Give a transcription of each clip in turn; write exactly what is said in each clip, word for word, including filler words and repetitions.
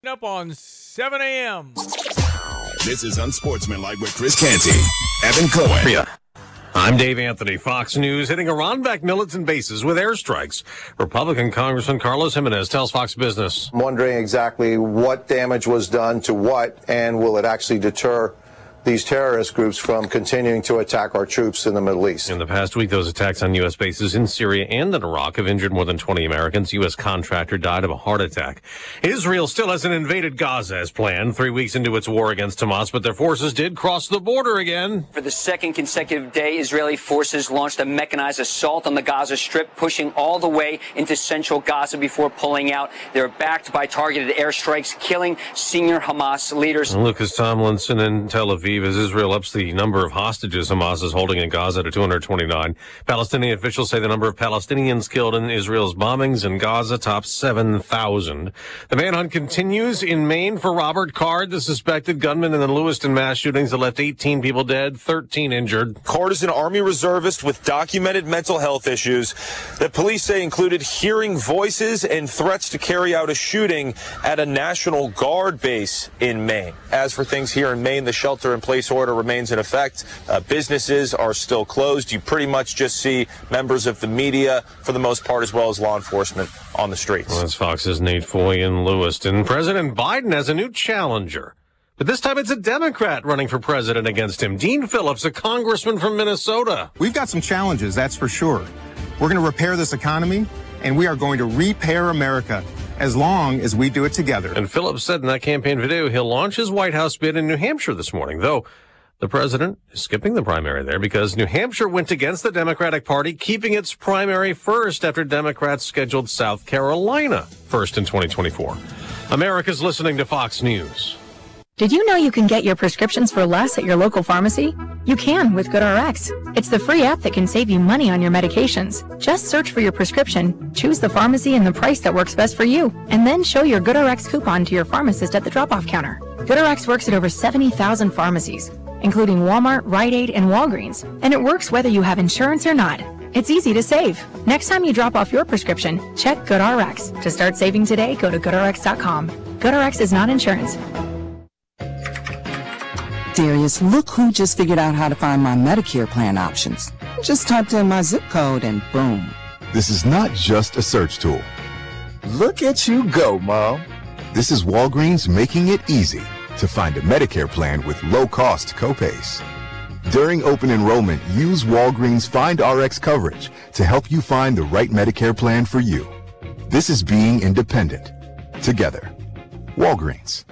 up on seven a.m. This is Unsportsmanlike with Chris Canty, Evan Cohen. Yeah. I'm Dave Anthony. Fox News hitting Iran back militant bases with airstrikes. Republican Congressman Carlos Jimenez tells Fox Business. I'm wondering exactly what damage was done to what, and will it actually deter these terrorist groups from continuing to attack our troops in the Middle East. In the past week, those attacks on U S bases in Syria and in Iraq have injured more than twenty Americans. U S contractor died of a heart attack. Israel still hasn't invaded Gaza as planned, three weeks into its war against Hamas, but their forces did cross the border again. For the second consecutive day, Israeli forces launched a mechanized assault on the Gaza Strip, pushing all the way into central Gaza before pulling out. They're backed by targeted airstrikes, killing senior Hamas leaders. Lucas Tomlinson in Tel Aviv. As Israel ups the number of hostages Hamas is holding in Gaza to two hundred twenty-nine. Palestinian officials say the number of Palestinians killed in Israel's bombings in Gaza tops seven thousand. The manhunt continues in Maine for Robert Card, the suspected gunman in the Lewiston mass shootings that left eighteen people dead, thirteen injured. Card is an Army reservist with documented mental health issues that police say included hearing voices and threats to carry out a shooting at a National Guard base in Maine. As for things here in Maine, the shelter in place order remains in effect. Uh, businesses are still closed. You pretty much just see members of the media, for the most part, as well as law enforcement on the streets. Well, that's Fox's Nate Foy in Lewiston. President Biden has a new challenger, but this time it's a Democrat running for president against him. Dean Phillips, a congressman from Minnesota. We've got some challenges, that's for sure. We're going to repair this economy, and we are going to repair America, as long as we do it together. And Phillips said in that campaign video he'll launch his White House bid in New Hampshire this morning, though the president is skipping the primary there because New Hampshire went against the Democratic Party, keeping its primary first after Democrats scheduled South Carolina first in twenty twenty-four. America's listening to Fox News. Did you know you can get your prescriptions for less at your local pharmacy? You can with GoodRx. It's the free app that can save you money on your medications. Just search for your prescription, choose the pharmacy and the price that works best for you, and then show your GoodRx coupon to your pharmacist at the drop-off counter. GoodRx works at over seventy thousand pharmacies, including Walmart, Rite Aid, and Walgreens, and it works whether you have insurance or not. It's easy to save. Next time you drop off your prescription, check GoodRx. To start saving today, go to good r x dot com. GoodRx is not insurance. Darius, look who just figured out how to find my Medicare plan options. Just typed in my zip code and boom. This is not just a search tool. Look at you go, Mom. This is Walgreens making it easy to find a Medicare plan with low-cost copays. During open enrollment, use Walgreens Find R X coverage to help you find the right Medicare plan for you. This is being independent. Together. Walgreens.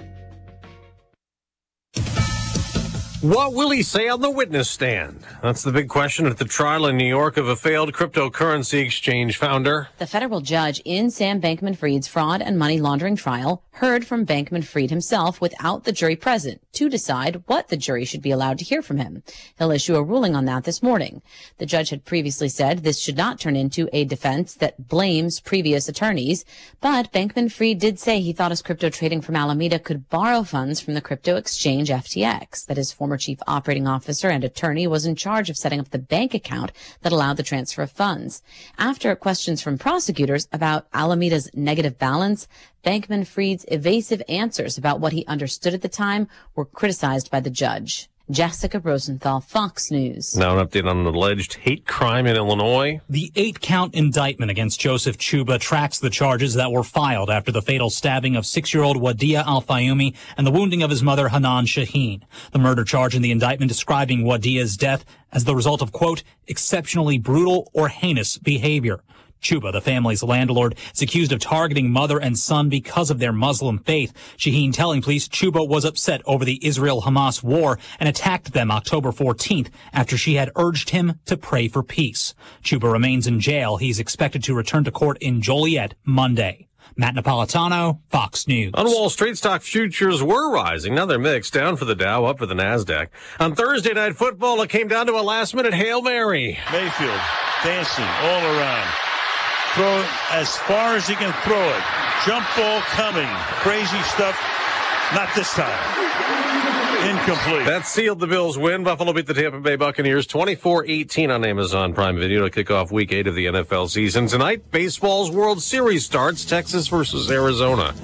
What will he say on the witness stand? That's the big question at the trial in New York of a failed cryptocurrency exchange founder. The federal judge in Sam Bankman-Fried's fraud and money laundering trial heard from Bankman-Fried himself without the jury present to decide what the jury should be allowed to hear from him. He'll issue a ruling on that this morning. The judge had previously said this should not turn into a defense that blames previous attorneys, but Bankman-Fried did say he thought his crypto trading from Alameda could borrow funds from the crypto exchange F T X, that his former chief operating officer and attorney was in charge of setting up the bank account that allowed the transfer of funds. After questions from prosecutors about Alameda's negative balance, Bankman-Fried's evasive answers about what he understood at the time were criticized by the judge. Jessica Rosenthal, Fox News. Now an update on an alleged hate crime in Illinois. The eight-count indictment against Joseph Chuba tracks the charges that were filed after the fatal stabbing of six-year-old Wadia Al-Fayumi and the wounding of his mother, Hanan Shaheen. The murder charge in the indictment describing Wadia's death as the result of, quote, exceptionally brutal or heinous behavior. Chuba, the family's landlord, is accused of targeting mother and son because of their Muslim faith. Shaheen telling police Chuba was upset over the Israel-Hamas war and attacked them October fourteenth after she had urged him to pray for peace. Chuba remains in jail. He's expected to return to court in Joliet Monday. Matt Napolitano, Fox News. On Wall Street, stock futures were rising. Now they're mixed. Down for the Dow, up for the NASDAQ. On Thursday Night Football, it came down to a last-minute Hail Mary. Mayfield dancing all around. Throw it as far as he can throw it. Jump ball coming. Crazy stuff. Not this time. Incomplete. That sealed the Bills' win. Buffalo beat the Tampa Bay Buccaneers twenty-four eighteen on Amazon Prime Video to kick off week eight of the N F L season. Tonight, baseball's World Series starts. Texas versus Arizona.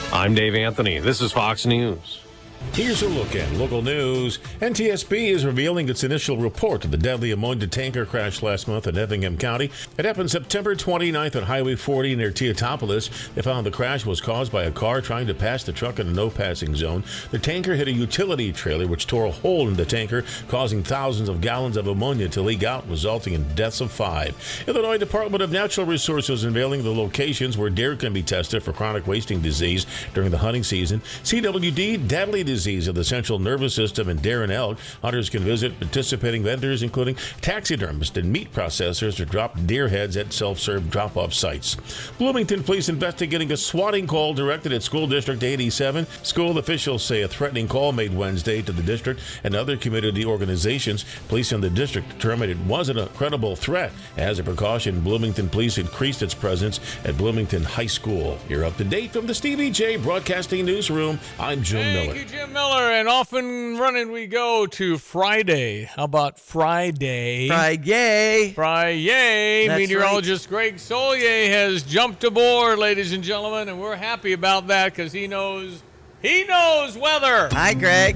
I'm Dave Anthony. This is Fox News. Here's a look at local news. N T S B is revealing its initial report of the deadly ammonia tanker crash last month in Effingham County. It happened September twenty-ninth on Highway forty near Teotopolis. They found the crash was caused by a car trying to pass the truck in a no-passing zone. The tanker hit a utility trailer, which tore a hole in the tanker, causing thousands of gallons of ammonia to leak out, resulting in deaths of five. Illinois Department of Natural Resources unveiling the locations where deer can be tested for chronic wasting disease during the hunting season. C W D, deadly disease of the central nervous system in deer and elk. Hunters can visit participating vendors, including taxidermists and meat processors, to drop deer heads at self-serve drop-off sites. Bloomington police investigating a swatting call directed at School District eighty-seven. School officials say a threatening call made Wednesday to the district and other community organizations. Police in the district determined it wasn't a credible threat. As a precaution, Bloomington police increased its presence at Bloomington High School. You're up to date from the Stevie J Broadcasting Newsroom. I'm Jim Thank Miller. you, Jim Miller, and off and running we go to Friday. How about Friday? Friday. Friday. That's Meteorologist Greg Solier has jumped aboard, ladies and gentlemen, and we're happy about that because he knows, he knows weather. Hi, Greg.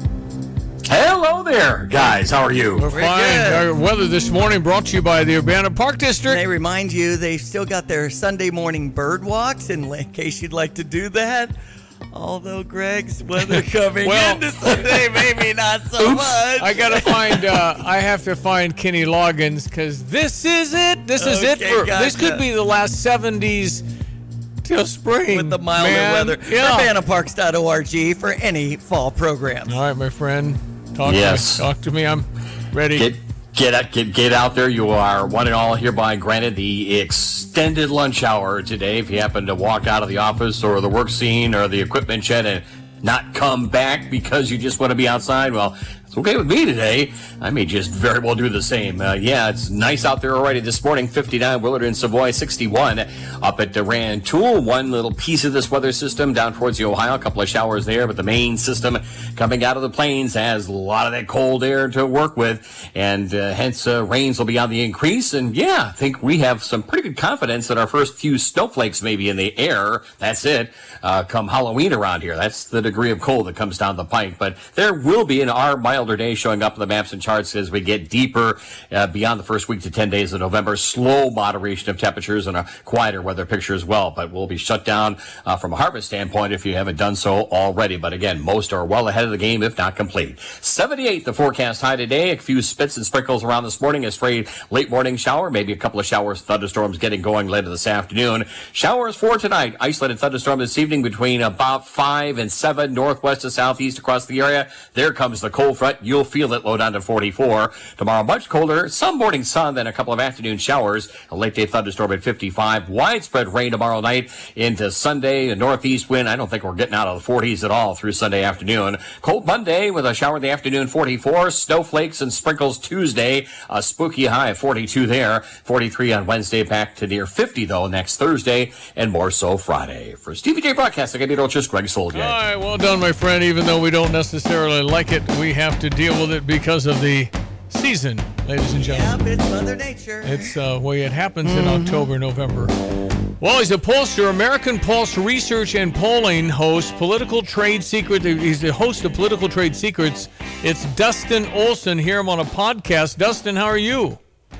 Hello there, guys. How are you? We're, We're fine. good. Our weather this morning brought to you by the Urbana Park District. They remind you they still got their Sunday morning bird walks in case you'd like to do that. Although Greg's weather coming well, into Sunday, maybe not so oops. much. I gotta find. Uh, I have to find Kenny Loggins because this is it. This is Okay, it for. gotcha. This could be the last seventies till spring With the milder man. weather. Yeah. Urbana Parks dot org for any fall programs. All right, my friend. Talk Yes. to me. Talk to me. I'm ready. Get get out, get get out there. You are one and all hereby granted the extended lunch hour today. If you happen to walk out of the office or the work scene or the equipment shed and not come back because you just want to be outside, well, it's okay with me today. I may just very well do the same. Uh, yeah, it's nice out there already this morning. fifty-nine, Willard and Savoy, sixty-one. Up at the Rantoul, one little piece of this weather system down towards the Ohio. A couple of showers there, but the main system coming out of the plains has a lot of that cold air to work with, and uh, hence uh, rains will be on the increase. And yeah, I think we have some pretty good confidence that our first few snowflakes may be in the air. That's it. Uh, come Halloween around here. That's the degree of cold that comes down the pike. But there will be an our milder day showing up in the maps and charts as we get deeper uh, beyond the first week to ten days of November. Slow moderation of temperatures and a quieter weather picture as well. But we'll be shut down uh, from a harvest standpoint if you haven't done so already. But again, most are well ahead of the game, if not complete. seventy-eight, the forecast high today. A few spits and sprinkles around this morning. A stray late morning shower. Maybe a couple of showers, thunderstorms getting going later this afternoon. Showers for tonight. Isolated thunderstorm this evening between about five and seven northwest to southeast across the area. There comes the cold front. You'll feel it low down to forty-four. Tomorrow, much colder. Some morning sun, then a couple of afternoon showers. A late day thunderstorm at fifty-five. Widespread rain tomorrow night into Sunday. A northeast wind. I don't think we're getting out of the forties at all through Sunday afternoon. Cold Monday with a shower in the afternoon, forty-four. Snowflakes and sprinkles Tuesday. A spooky high of forty-two there. forty-three on Wednesday. Back to near fifty, though, next Thursday. And more so Friday. For Stevie J Broadcasting, I'm meteorologist Greg Solier. All right, well done, my friend. Even though we don't necessarily like it, we have to deal with it because of the season, ladies and gentlemen. Yep, it's Mother Nature. It's the uh, way it happens in October, November. Well, he's a pollster, American Pulse Research and Polling host, Political Trade Secret. He's the host of Political Trade Secrets. It's Dustin Olson. Hear him on a podcast. Dustin, how are you?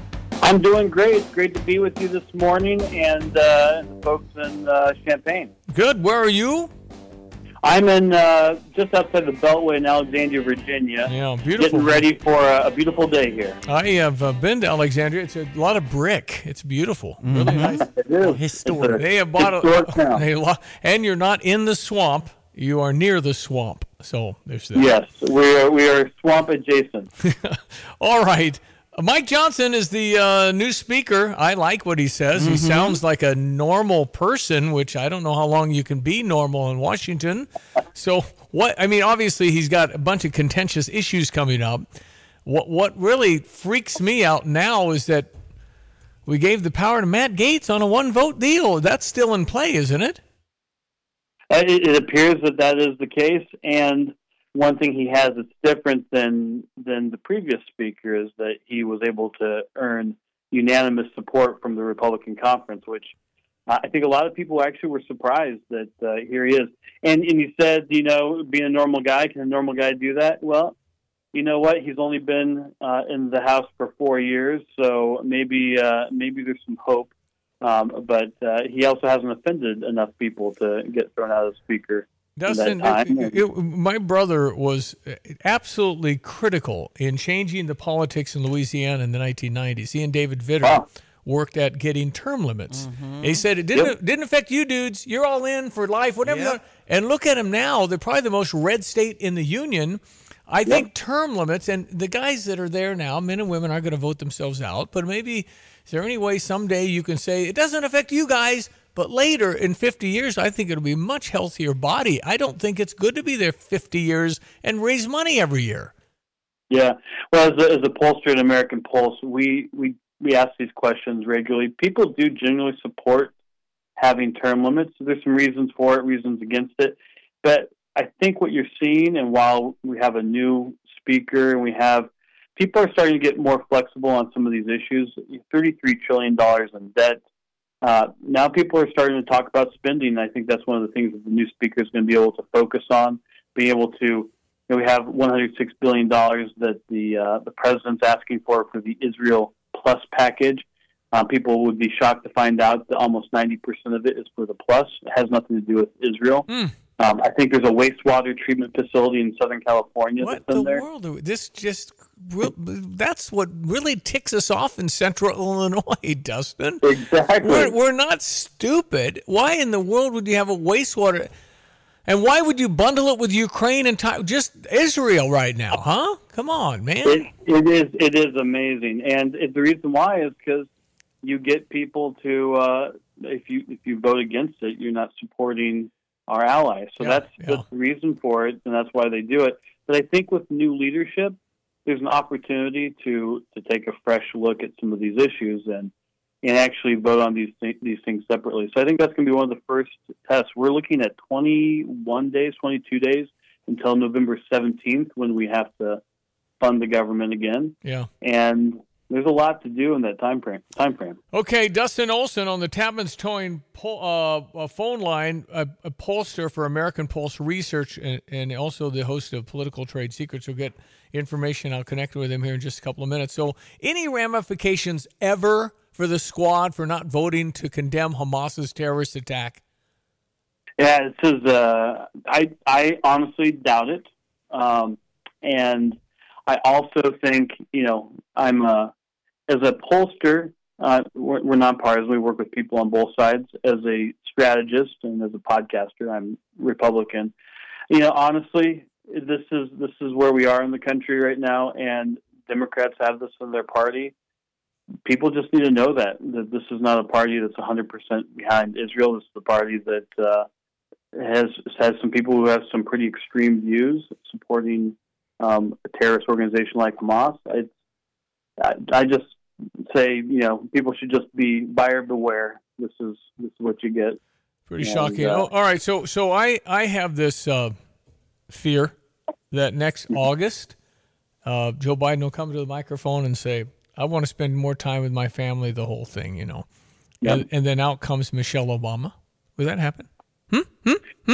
I'm doing great. Great to be with you this morning and uh, the folks in uh, Champaign. Good. Where are you? I'm in uh, just outside the Beltway in Alexandria, Virginia. Yeah, beautiful. Getting ready for a, a beautiful day here. I have uh, been to Alexandria. It's a lot of brick. It's beautiful. Really nice. It is. Historic. They have bought a, they lo- and you're not in the swamp. You are near the swamp. So there's that. Yes, we are, we are swamp adjacent. All right. Mike Johnson is the uh, new speaker. I like what he says. Mm-hmm. He sounds like a normal person, which I don't know how long you can be normal in Washington. So what? I mean, obviously he's got a bunch of contentious issues coming up. What what really freaks me out now is that we gave the power to Matt Gaetz on a one-vote deal. That's still in play, isn't it? It, it appears that that is the case, and one thing he has that's different than than the previous speaker is that he was able to earn unanimous support from the Republican conference, which uh, I think a lot of people actually were surprised that uh, here he is. And and you said, you know, being a normal guy, can a normal guy do that? Well, you know what? He's only been uh, in the House for four years, so maybe uh, maybe there's some hope. Um, but uh, he also hasn't offended enough people to get thrown out as Speaker. Dustin, it, it, my brother was absolutely critical in changing the politics in Louisiana in the nineteen nineties. He and David Vitter wow. worked at getting term limits. Mm-hmm. He said it didn't yep. didn't affect you dudes. You're all in for life, whatever. Yep. You want. And look at them now. They're probably the most red state in the union. I yep. think term limits, and the guys that are there now, men and women, are going to vote themselves out. But maybe, is there any way someday you can say, it doesn't affect you guys, but later in fifty years, I think it'll be a much healthier body. I don't think it's good to be there fifty years and raise money every year. Yeah. Well, as a, as a pollster at American Pulse, we, we, we ask these questions regularly. People do generally support having term limits. There's some reasons for it, reasons against it. But I think what you're seeing, and while we have a new speaker and we have people are starting to get more flexible on some of these issues, thirty-three trillion dollars in debt. Uh, now people are starting to talk about spending. I think that's one of the things that the new speaker is going to be able to focus on, be able to, you know, we have one hundred six billion dollars that the uh, the president's asking for for the Israel Plus package. Uh, people would be shocked to find out that almost ninety percent of it is for the Plus. It has nothing to do with Israel. Mm. Um, I think there's a wastewater treatment facility in Southern California what that's in the there. World? This just, that's what really ticks us off in Central Illinois, Dustin. Exactly. We're, we're not stupid. Why in the world would you have a wastewater? And why would you bundle it with Ukraine and Ty- just Israel right now, huh? Come on, man. It, it is It is amazing. And it, the reason why is because you get people to, uh, if you if you vote against it, you're not supporting our allies. So yeah, that's, yeah. that's the reason for it, and that's why they do it. But I think with new leadership, there's an opportunity to, to take a fresh look at some of these issues and and actually vote on these th- these things separately. So I think that's going to be one of the first tests. We're looking at twenty-one days, twenty-two days until November seventeenth when we have to fund the government again. Yeah. And there's a lot to do in that time frame. Time frame. Okay, Dustin Olson on the Tapman's Towing po- uh, phone line, a, a pollster for American Pulse Research, and, and also the host of Political Trade Secrets. We'll get information. I'll connect with him here in just a couple of minutes. So, any ramifications ever for the squad for not voting to condemn Hamas's terrorist attack? Yeah, this is. Uh, I I honestly doubt it, um, and I also think you know I'm a. As a pollster, uh, we're, we're nonpartisan. We work with people on both sides. As a strategist and as a podcaster, I'm Republican. You know, honestly, this is this is where we are in the country right now, and Democrats have this in their party. People just need to know that that this is not a party that's one hundred percent behind Israel. This is a party that uh, has has some people who have some pretty extreme views supporting um, a terrorist organization like Hamas. It's, I, I just say, you know, people should just be buyer beware. This is this is what you get. Pretty and, shocking. Uh, oh, all right, so so I I have this uh, fear that next August, uh, Joe Biden will come to the microphone and say, "I want to spend more time with my family." The whole thing, you know, yep. and, and then out comes Michelle Obama. Would that happen? Hmm. Hmm. Hmm.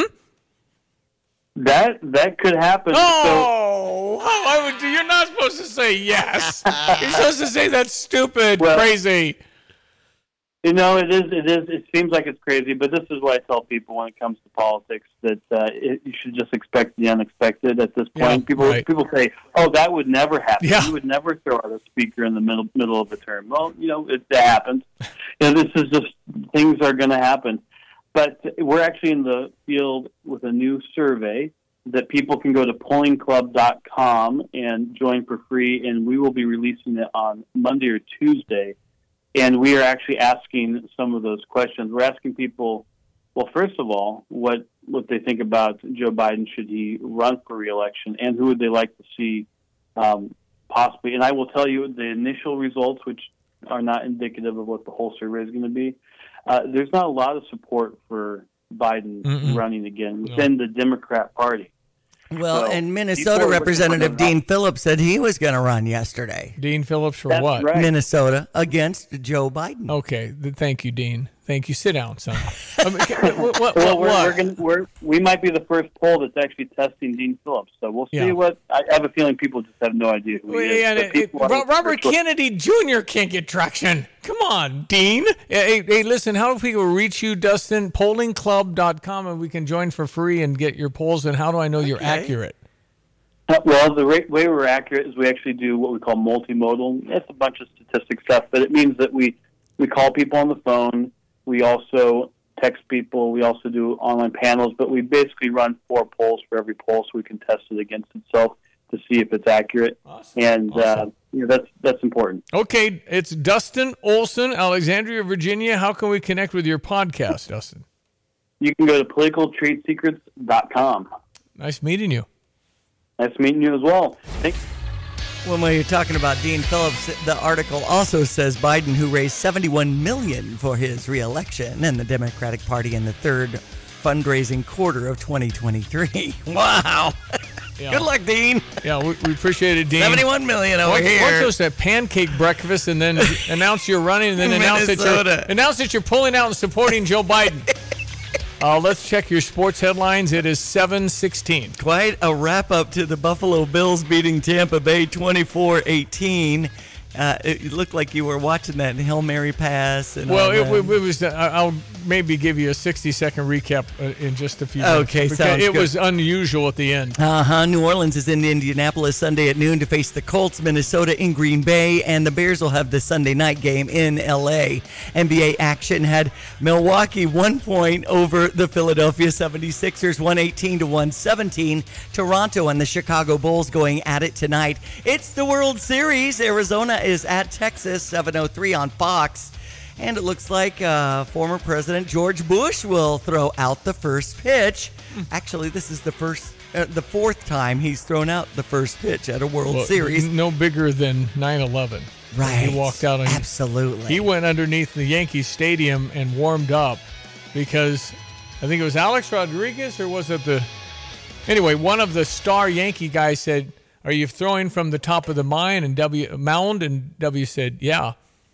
That that could happen. Oh, so, how I would, you're not supposed to say yes. You're supposed to say that's stupid, well, crazy. You know, it is. It is. It seems like it's crazy, but this is what I tell people when it comes to politics: that uh, it, you should just expect the unexpected. At this point, yeah, people right. people say, "Oh, that would never happen. Yeah. You would never throw out a speaker in the middle middle of a term." Well, you know, it, it happens. You know, this is just things are going to happen. But we're actually in the field with a new survey that people can go to polling club dot com and join for free, and we will be releasing it on Monday or Tuesday. And we are actually asking some of those questions. We're asking people, well, first of all, what, what they think about Joe Biden should he run for re-election, and who would they like to see um, possibly. And I will tell you the initial results, which are not indicative of what the whole survey is going to be. Uh, there's not a lot of support for Biden Mm-mm. running again within no. the Democrat Party. Well, so and Minnesota Representative Dean Phillips said he was going to run yesterday. Dean Phillips for That's what? Right. Minnesota against Joe Biden. Okay, thank you, Dean. Thank you. Sit down, son. I mean, what, what, well, we're, what? we're gonna, we're, we might be the first poll that's actually testing Dean Phillips. So we'll see Yeah. what. I have a feeling people just have no idea who Well, he is. yeah, but it- people it- are- Robert Kennedy Junior can't get traction. Come on, Dean. Hey, hey, listen, how do people reach you, Dustin? polling club dot com, and we can join for free and get your polls. And how do I know you're accurate? Uh, Well, the ra- way we're accurate is we actually do what we call multimodal. It's a bunch of statistic stuff, but it means that we, we call people on the phone. We also text people. We also do online panels, but we basically run four polls for every poll so we can test it against itself to see if it's accurate. Awesome. And Awesome. Uh, you know, that's that's important. Okay, it's Dustin Olson, Alexandria, Virginia. How can we connect with your podcast, Dustin? You can go to political trade secrets dot com. Nice meeting you. Nice meeting you as well. Thanks. When we're talking about Dean Phillips, the article also says Biden, who raised seventy-one million dollars for his reelection, and the Democratic Party in the third fundraising quarter of twenty twenty-three. Wow. Yeah. Good luck, Dean. Yeah, we, we appreciate it, Dean. seventy-one million dollars over Watch- here. Watch us at pancake breakfast and then announce you're running and then announce that, you're, Minnesota. announce that you're pulling out and supporting Joe Biden. Uh, let's check your sports headlines. It is seven sixteen. Quite a wrap-up to the Buffalo Bills beating Tampa Bay twenty-four eighteen. Uh, it looked like you were watching that Hail Mary pass. And Well, all it, that. it was. I- I'll maybe give you a sixty-second recap uh, in just a few minutes. Okay, because sounds it good. was unusual at the end. Uh-huh. New Orleans is in Indianapolis Sunday at noon to face the Colts, Minnesota in Green Bay, and the Bears will have the Sunday night game in L A. N B A action had Milwaukee one point over the Philadelphia seventy-sixers, one eighteen to one seventeen. Toronto and the Chicago Bulls going at it tonight. It's the World Series. Arizona is at Texas, seven oh three on Fox. And it looks like uh, former President George Bush will throw out the first pitch. Actually, this is the first, uh, the fourth time he's thrown out the first pitch at a World Well, Series. No bigger than nine eleven. Right. He walked out on. Absolutely. He went underneath the Yankee Stadium and warmed up because I think it was Alex Rodriguez or was it the. Anyway, one of the star Yankee guys said, "Are you throwing from the top of the mine and W mound?" And W said, "Yeah."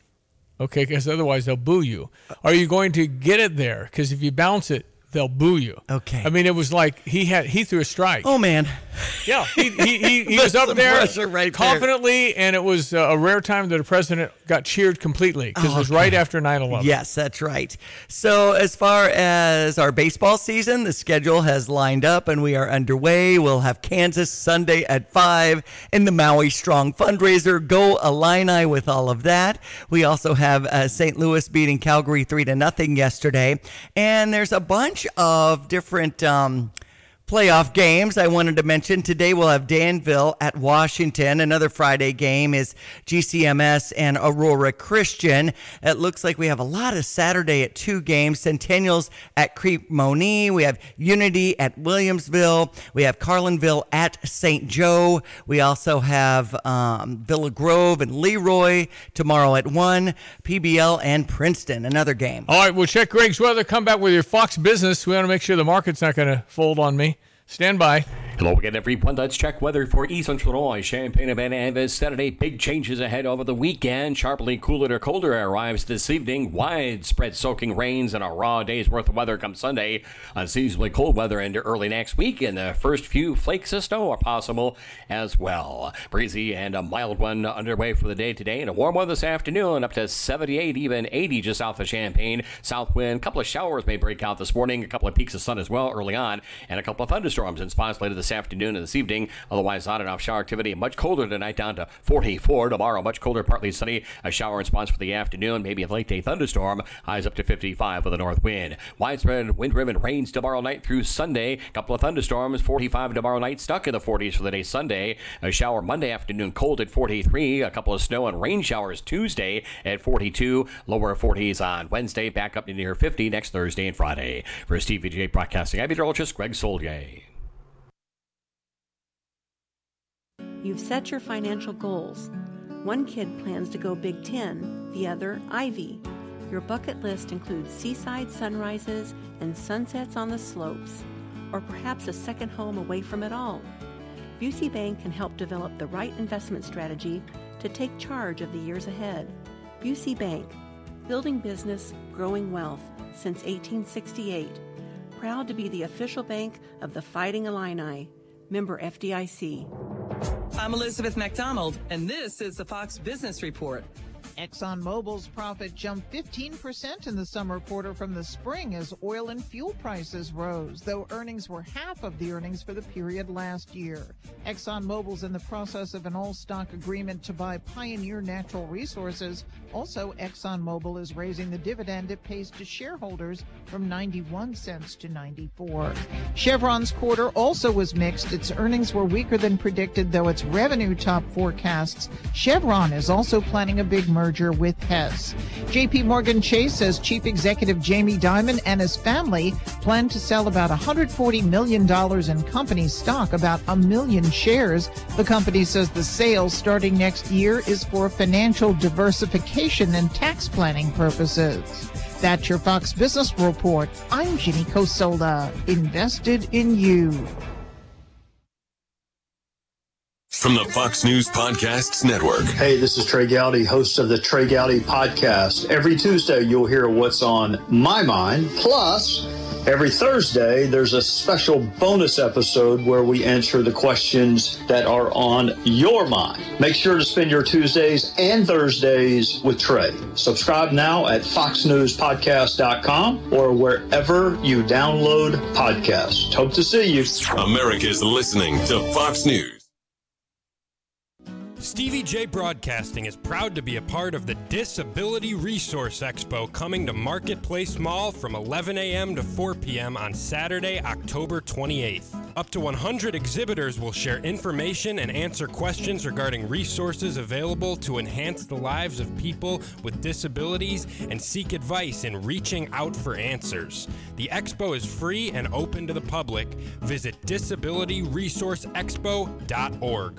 Okay, because otherwise they'll boo you. Are you going to get it there? Because if you bounce it, they'll boo you. Okay. I mean, it was like he had he threw a strike. Oh man. Yeah, he he, he, he was That's up some there pressure right there. confidently, and it was uh, a rare time that a president got cheered completely because it was Okay. right after nine eleven. Yes, that's right. So as far as our baseball season, the schedule has lined up and we are underway. We'll have Kansas Sunday at five and the Maui Strong fundraiser. Go Illini with all of that. We also have uh, Saint Louis beating Calgary three to nothing yesterday. And there's a bunch of different um, playoff games I wanted to mention. Today we'll have Danville at Washington. Another Friday game is G C M S and Aurora Christian. It looks like we have a lot of Saturday at two games. Centennials at Crete-Monee. We have Unity at Williamsville. We have Carlinville at Saint Joe. We also have um, Villa Grove and Leroy tomorrow at one. P B L and Princeton, another game. All right, we'll check Greg's weather. Come back with your Fox business. We want to make sure the market's not going to fold on me. Stand by. Hello again, everyone. Let's check weather for East Central Illinois, Champaign, and Anvis. Saturday, big changes ahead over the weekend. Sharply cooler to colder arrives this evening. Widespread soaking rains and a raw day's worth of weather come Sunday. Unseasonably cold weather into early next week, and the first few flakes of snow are possible as well. Breezy and a mild one underway for the day today, and a warm one this afternoon up to seventy-eight, even eighty just south of Champaign. South wind, a couple of showers may break out this morning, a couple of peaks of sun as well early on, and a couple of thunderstorms in spots later this afternoon and this evening. Otherwise, on and off shower activity. Much colder tonight, down to forty-four. Tomorrow, much colder, partly sunny. A shower in spots for the afternoon. Maybe a late day thunderstorm. Highs up to fifty-five with a north wind. Widespread wind-driven rains tomorrow night through Sunday. A couple of thunderstorms. forty-five tomorrow night. Stuck in the forties for the day Sunday. A shower Monday afternoon. Cold at forty-three. A couple of snow and rain showers Tuesday at forty-two. Lower forties on Wednesday. Back up to near fifty next Thursday and Friday. For Steve V J Broadcasting, I'm meteorologist Greg Solier. You've set your financial goals. One kid plans to go Big Ten, the other Ivy. Your bucket list includes seaside sunrises and sunsets on the slopes, or perhaps a second home away from it all. Busey Bank can help develop the right investment strategy to take charge of the years ahead. Busey Bank, building business, growing wealth since eighteen sixty-eight. Proud to be the official bank of the Fighting Illini. Member F D I C. I'm Elizabeth McDonald, and this is the Fox Business Report. ExxonMobil's profit jumped fifteen percent in the summer quarter from the spring as oil and fuel prices rose, though earnings were half of the earnings for the period last year. ExxonMobil's in the process of an all-stock agreement to buy Pioneer Natural Resources. Also, ExxonMobil is raising the dividend it pays to shareholders from ninety-one cents to ninety-four. Chevron's quarter also was mixed. Its earnings were weaker than predicted, though its revenue topped forecasts. Chevron is also planning a big merger merger with Hess. J P Morgan Chase says Chief Executive Jamie Dimon and his family plan to sell about one hundred forty million dollars in company stock, about a million shares. The company says the sale starting next year is for financial diversification and tax planning purposes. That's your Fox Business Report. I'm Ginny Cosola. Invested in you. From the Fox News Podcasts Network. Hey, this is Trey Gowdy, host of the Trey Gowdy Podcast. Every Tuesday, you'll hear what's on my mind. Plus, every Thursday, there's a special bonus episode where we answer the questions that are on your mind. Make sure to spend your Tuesdays and Thursdays with Trey. Subscribe now at fox news podcast dot com or wherever you download podcasts. Hope to see you. America's listening to Fox News. Stevie J Broadcasting is proud to be a part of the Disability Resource Expo coming to Marketplace Mall from eleven a.m. to four p.m. on Saturday, October twenty-eighth. Up to one hundred exhibitors will share information and answer questions regarding resources available to enhance the lives of people with disabilities and seek advice in reaching out for answers. The expo is free and open to the public. Visit disability resource expo dot org.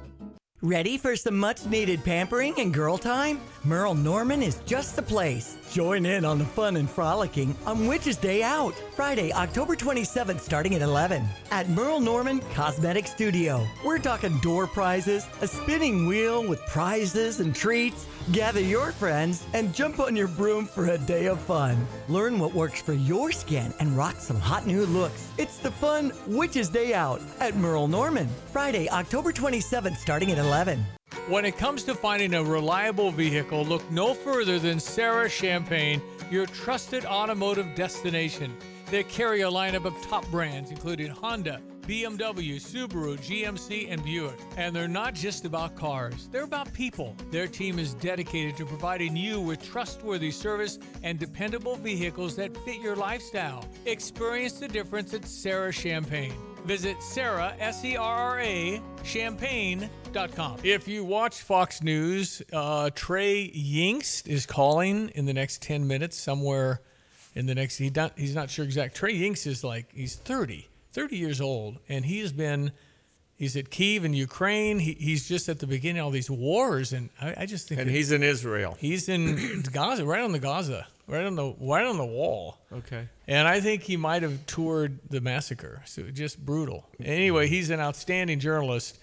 Ready for some much-needed pampering and girl time? Merle Norman is just the place. Join in on the fun and frolicking on Witch's Day Out, Friday, October twenty-seventh, starting at eleven, at Merle Norman Cosmetic Studio. We're talking door prizes, a spinning wheel with prizes and treats. Gather your friends and jump on your broom for a day of fun. Learn what works for your skin and rock some hot new looks. It's the fun Witch's Day Out at Merle Norman, Friday, October twenty-seventh, starting at eleven. When it comes to finding a reliable vehicle, look no further than Sarah Champagne, your trusted automotive destination. They carry a lineup of top brands, including Honda, B M W, Subaru, G M C, and Buick. And they're not just about cars, they're about people. Their team is dedicated to providing you with trustworthy service and dependable vehicles that fit your lifestyle. Experience the difference at Sarah Champagne. Visit Sarah, S E R R A, champagne dot com. If you watch Fox News, uh, Trey Yingst is calling in the next ten minutes, somewhere in the next, he not, he's not sure exact. Trey Yingst is like, he's thirty, thirty years old, and he has been, he's at Kyiv in Ukraine. He, he's just at the beginning of all these wars, and I, I just think. And he's in Israel. He's in Gaza, right on the Gaza, right on the right on the wall. Okay. And I think he might have toured the massacre. So just brutal. Anyway, he's an outstanding journalist,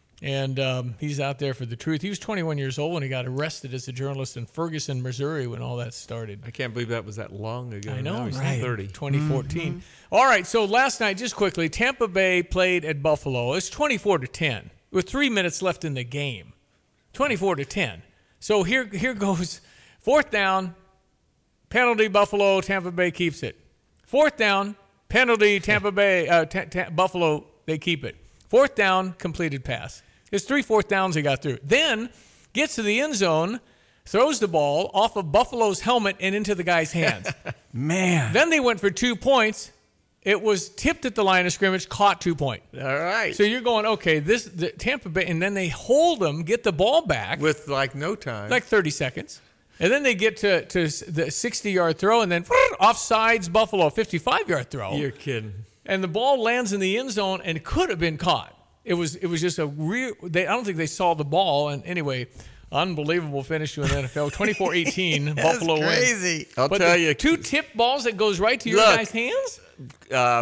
and um, he's out there for the truth. He was twenty-one years old when he got arrested as a journalist in Ferguson, Missouri, when all that started. I can't believe that was that long ago. I know, now he's right? thirty. twenty fourteen. Mm-hmm. All right, so last night, just quickly, Tampa Bay played at Buffalo. It's twenty-four to ten with three minutes left in the game. twenty-four to ten. So here, here goes fourth down, penalty Buffalo, Tampa Bay keeps it. Fourth down, penalty Tampa Bay, uh, ta- ta- Buffalo, they keep it. Fourth down, completed pass. It's three fourth downs he got through. Then gets to the end zone, throws the ball off of Buffalo's helmet and into the guy's hands. Man. Then they went for two points. It was tipped at the line of scrimmage, caught two point. All right. So you're going, okay, this the Tampa Bay, and then they hold them, get the ball back. With like no time. Like thirty seconds. And then they get to, to the sixty-yard throw, and then offsides Buffalo, fifty-five-yard throw. You're kidding. And the ball lands in the end zone and could have been caught. It was it was just a real they I don't think they saw the ball. And anyway, unbelievable finish to an N F L. twenty-four eighteen, Buffalo wins. That's crazy. I'll but tell the you. Two tip balls that goes right to your Look, guy's hands? Uh,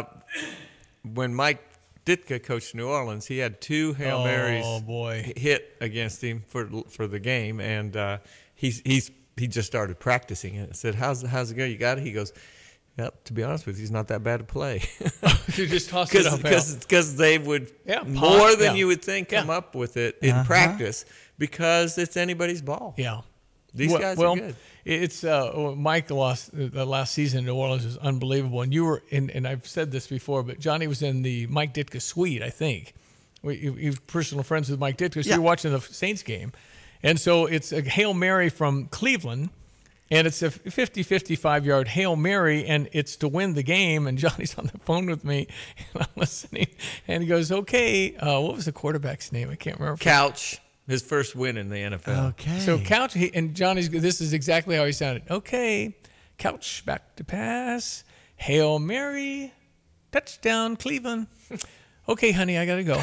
when Mike Ditka coached New Orleans, he had two Hail Oh, Marys boy. hit against him for for the game, and uh, he's he's he just started practicing it. I said, how's, how's it go? You got it? He goes, yep, to be honest with you, he's not that bad to play. You just toss it up. Because they would, yeah, more than yeah. you would think, come yeah. up with it in uh-huh. practice because it's anybody's ball. Yeah. These well, guys well, are good. It's uh, Mike lost the last season in New Orleans was unbelievable, and you were in. And I've said this before, but Johnny was in the Mike Ditka suite, I think. You're personal friends with Mike Ditka, so yeah. you're watching the Saints game, and so it's a Hail Mary from Cleveland, and it's a fifty, fifty-five yard Hail Mary, and it's to win the game. And Johnny's on the phone with me, and I'm listening, and he goes, "Okay, uh, what was the quarterback's name? I can't remember." Couch. His first win in the N F L. Okay. So Couch, he, and Johnny's, this is exactly how he sounded. Okay, Couch back to pass. Hail Mary, touchdown Cleveland. Okay, honey, I got to go.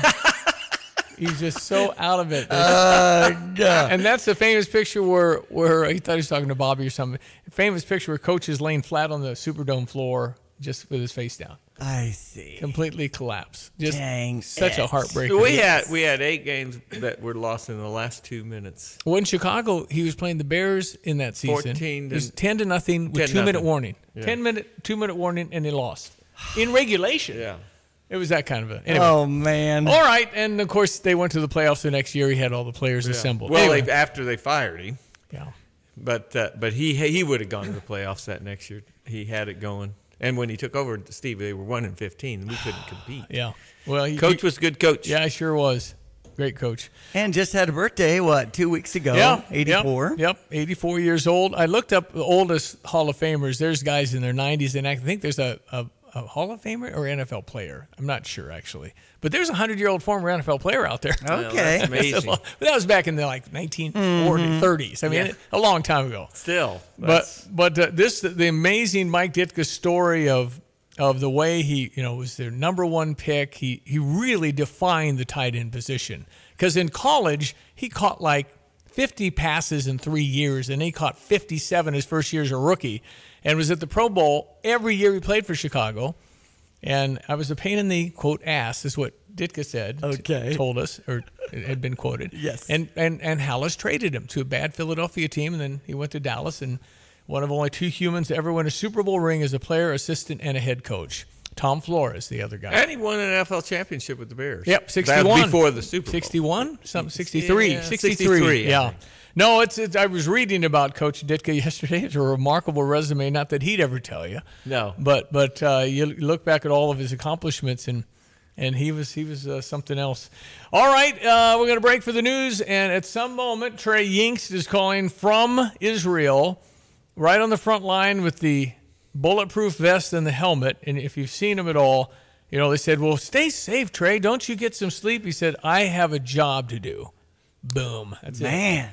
He's just so out of it. Uh, and that's the famous picture where, where he thought he was talking to Bobby or something. Famous picture where Coach is laying flat on the Superdome floor just with his face down. I see. Completely collapsed. Just Dang such it. a heartbreaker. So we had we had eight games that were lost in the last two minutes. Well, in Chicago, he was playing the Bears in that season. fourteen It was to- ten to nothing with ten two minute nothing. warning. Yeah. Ten minute, two minute warning, and they lost in regulation. Yeah. It was that kind of a. Anyway. Oh man! All right, and of course they went to the playoffs the next year. He had all the players Yeah. assembled. Well, Anyway. they, after they fired him. Yeah. But uh, but he he would have gone to the playoffs that next year. He had it going. And when he took over, Steve, they were one and fifteen, and we couldn't compete. Yeah. Well, he, coach he- was good coach. Yeah, I sure was. Great coach. And just had a birthday, what, two weeks ago? Yeah, eighty-four. Yep, yep, eighty-four years old. I looked up the oldest Hall of Famers. There's guys in their nineties, and I think there's a, a, a Hall of Famer or N F L player. I'm not sure, actually. But there's a hundred-year-old former N F L player out there. Okay. that's amazing. But that was back in the like nineteen forties, thirties. I mean, Yeah. a long time ago. Still. But that's- but uh, this the amazing Mike Ditka story of of the way he you know was their number one pick. He he really defined the tight end position because in college he caught like fifty passes in three years and he caught fifty-seven his first year as a rookie, and was at the Pro Bowl every year he played for Chicago. And I was a pain in the quote ass is what Ditka said. Okay. Told us or it had been quoted. Yes. And and and Hallis traded him to a bad Philadelphia team, and then he went to Dallas, and one of only two humans to ever win a Super Bowl ring as a player, assistant, and a head coach. Tom Flores, the other guy. And he won an N F L championship with the Bears. Yep, sixty-one. That was before the Super Bowl. sixty-one? Something, sixty-three. Yeah, sixty-three. sixty-three, I yeah. think. No, it's, it's. I was reading about Coach Ditka yesterday. It's a remarkable resume. Not that he'd ever tell you. No. But but uh, you look back at all of his accomplishments, and and he was he was uh, something else. All right, uh, we're going to break for the news, and at some moment, Trey Yingst is calling from Israel, right on the front line with the bulletproof vest and the helmet. And if you've seen him at all, you know, they said, well, stay safe, Trey. Don't you get some sleep? He said, I have a job to do. Boom. That's it. Man.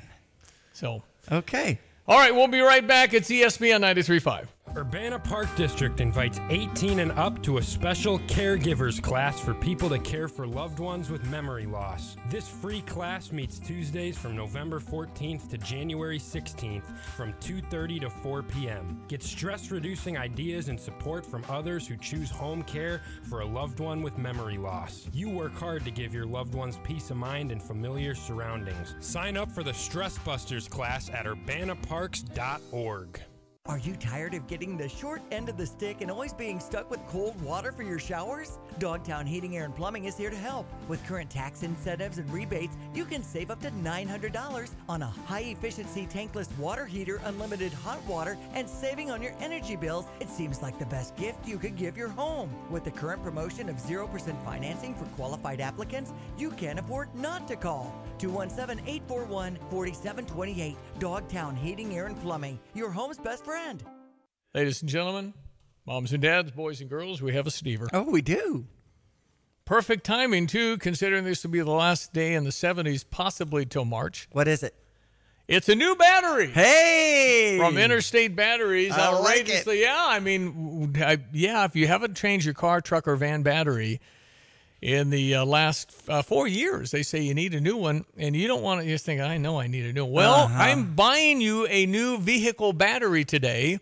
So, Okay. all right, we'll be right back. It's E S P N ninety-three point five. Urbana Park District invites eighteen and up to a special caregivers class for people that care for loved ones with memory loss. This free class meets Tuesdays from November fourteenth to January sixteenth from two thirty to four p.m. Get stress-reducing ideas and support from others who choose home care for a loved one with memory loss. You work hard to give your loved ones peace of mind and familiar surroundings. Sign up for the Stress Busters class at urbana parks dot org. Are you tired of getting the short end of the stick and always being stuck with cold water for your showers? Dogtown Heating, Air, and Plumbing is here to help. With current tax incentives and rebates, you can save up to nine hundred dollars on a high-efficiency tankless water heater, unlimited hot water, and saving on your energy bills. It seems like the best gift you could give your home. With the current promotion of zero percent financing for qualified applicants, you can't afford not to call. two one seven, eight four one, four seven two eight. Dogtown Heating, Air, and Plumbing, your home's best friend. Ladies and gentlemen, moms and dads, boys and girls, we have a Stever. Oh, we do. Perfect timing, too, considering this will be the last day in the seventies, possibly till March. What is it? It's a new battery. Hey! From Interstate Batteries. I like it. Outrageously. Yeah, I mean, I, yeah, if you haven't changed your car, truck, or van battery in the uh, last uh, four years, they say you need a new one, and you don't want to just think, I know I need a new one. Well, Uh-huh. I'm buying you a new vehicle battery today.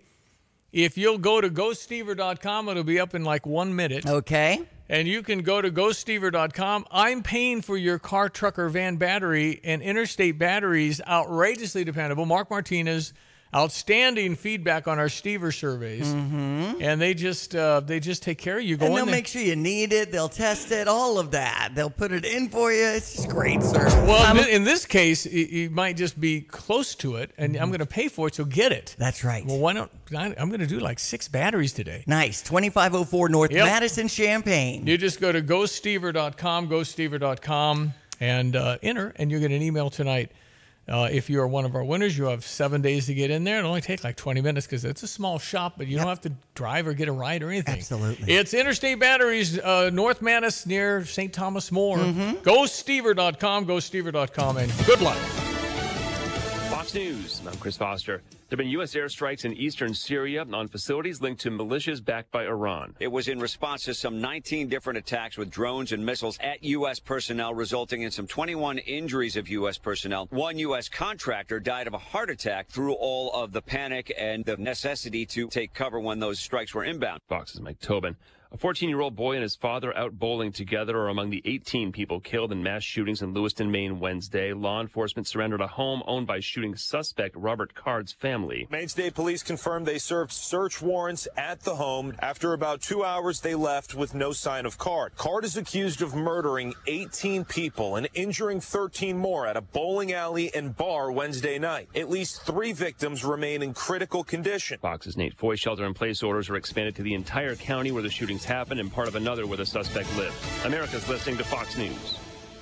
If you'll go to go stever dot com, it'll be up in like one minute. Okay. And you can go to go stever dot com. I'm paying for your car, truck, or van battery, and Interstate Batteries, outrageously dependable. Mark Martinez, outstanding feedback on our Stever surveys, mm-hmm. and they just uh, they just take care of you. Go and in they'll there. make sure you need it. They'll test it. All of that. They'll put it in for you. It's just great service. Well, um, in this case, you might just be close to it, and mm-hmm. I'm going to pay for it, so get it. That's right. Well, why don't I'm going to do like six batteries today. Nice. twenty-five oh four North yep. Madison, Champaign. You just go to go stever dot com, go stever dot com, and uh, enter, and you'll get an email tonight. Uh, if you are one of our winners, you have seven days to get in there. It'll only take like twenty minutes because it's a small shop, but you yep. don't have to drive or get a ride or anything. Absolutely. It's Interstate Batteries, uh, North Madison near Saint Thomas More. Mm-hmm. go stever dot com, go stever dot com, and good luck. Fox News, I'm Chris Foster. There have been U S airstrikes in eastern Syria on facilities linked to militias backed by Iran. It was in response to some nineteen different attacks with drones and missiles at U S personnel, resulting in some twenty-one injuries of U S personnel. One U S contractor died of a heart attack through all of the panic and the necessity to take cover when those strikes were inbound. Fox's Mike Tobin. A fourteen-year-old boy and his father out bowling together are among the eighteen people killed in mass shootings in Lewiston, Maine Wednesday. Law enforcement surrendered a home owned by shooting suspect Robert Card's family. Maine State Police confirmed they served search warrants at the home. After about two hours, they left with no sign of Card. Card is accused of murdering eighteen people and injuring thirteen more at a bowling alley and bar Wednesday night. At least three victims remain in critical condition. Fox's Nate Foy. Shelter-in-place orders are expanded to the entire county where the shooting happened and part of another where the suspect lived. America's listening to Fox News.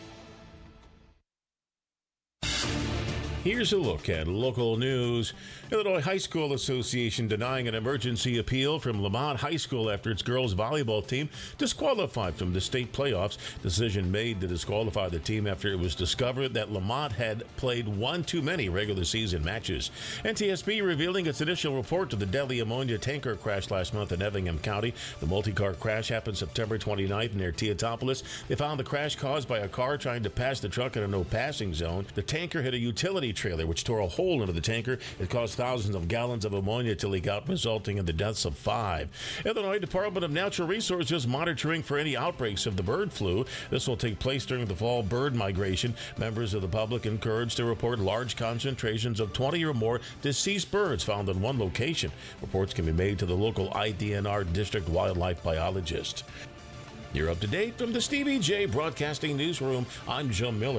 Here's a look at local news. Illinois High School Association denying an emergency appeal from Lamont High School after its girls volleyball team disqualified from the state playoffs. Decision made to disqualify the team after it was discovered that Lamont had played one too many regular season matches. N T S B revealing its initial report to the deadly ammonia tanker crash last month in Effingham County. The multi-car crash happened September twenty-ninth near Teotopolis. They found the crash caused by a car trying to pass the truck in a no-passing zone. The tanker hit a utility trailer, which tore a hole into the tanker. It caused thousands of gallons of ammonia to leak out, resulting in the deaths of five. Illinois Department of Natural Resources monitoring for any outbreaks of the bird flu. This will take place during the fall bird migration. Members of the public encouraged to report large concentrations of twenty or more deceased birds found in one location. Reports can be made to the local I D N R district wildlife biologist. You're up to date from the Stevie J Broadcasting Newsroom. I'm Joe Miller.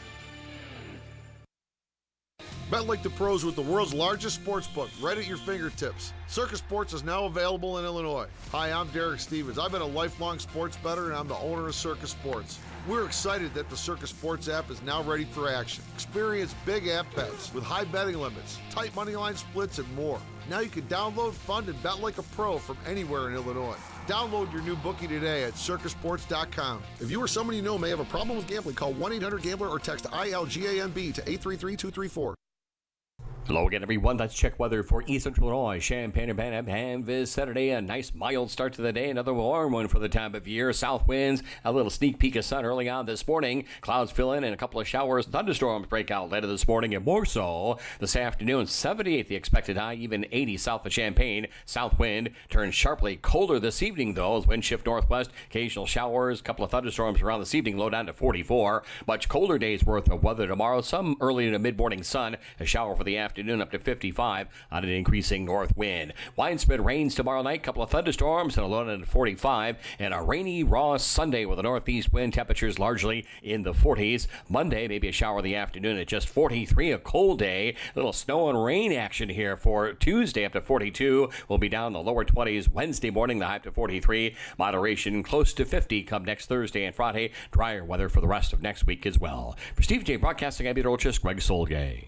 Bet like the pros with the world's largest sports book right at your fingertips. Circus Sports is now available in Illinois. Hi, I'm Derek Stevens. I've been a lifelong sports bettor, and I'm the owner of Circus Sports. We're excited that the Circus Sports app is now ready for action. Experience big app bets with high betting limits, tight money line splits, and more. Now you can download, fund, and bet like a pro from anywhere in Illinois. Download your new bookie today at circus sports dot com. If you or someone you know may have a problem with gambling, call one eight hundred gambler or text I L G A M B to eight three three two three four. Hello again, everyone. Let's check weather for East Central Illinois. Champaign, Urbana, and this Saturday. A nice mild start to the day. Another warm one for the time of year. South winds, a little sneak peek of sun early on this morning. Clouds fill in and a couple of showers. Thunderstorms break out later this morning and more so this afternoon. seventy-eight the expected high, even eighty south of Champaign. South wind turns sharply colder this evening, though, as winds shift northwest. Occasional showers, a couple of thunderstorms around this evening, low down to forty-four. Much colder days worth of weather tomorrow. Some early to mid-morning sun. A shower for the afternoon. Up to fifty-five on an increasing north wind. Widespread rains tomorrow night, couple of thunderstorms and a low down to forty-five, and a rainy, raw Sunday with a northeast wind, temperatures largely in the forties. Monday, maybe a shower in the afternoon at just forty-three, a cold day. Little snow and rain action here for Tuesday up to forty-two. We'll be down in the lower twenties Wednesday morning, the high up to forty-three. Moderation close to fifty come next Thursday and Friday. Drier weather for the rest of next week as well. For Steve J Broadcasting, I'm Peter Olchis, Greg Solgay.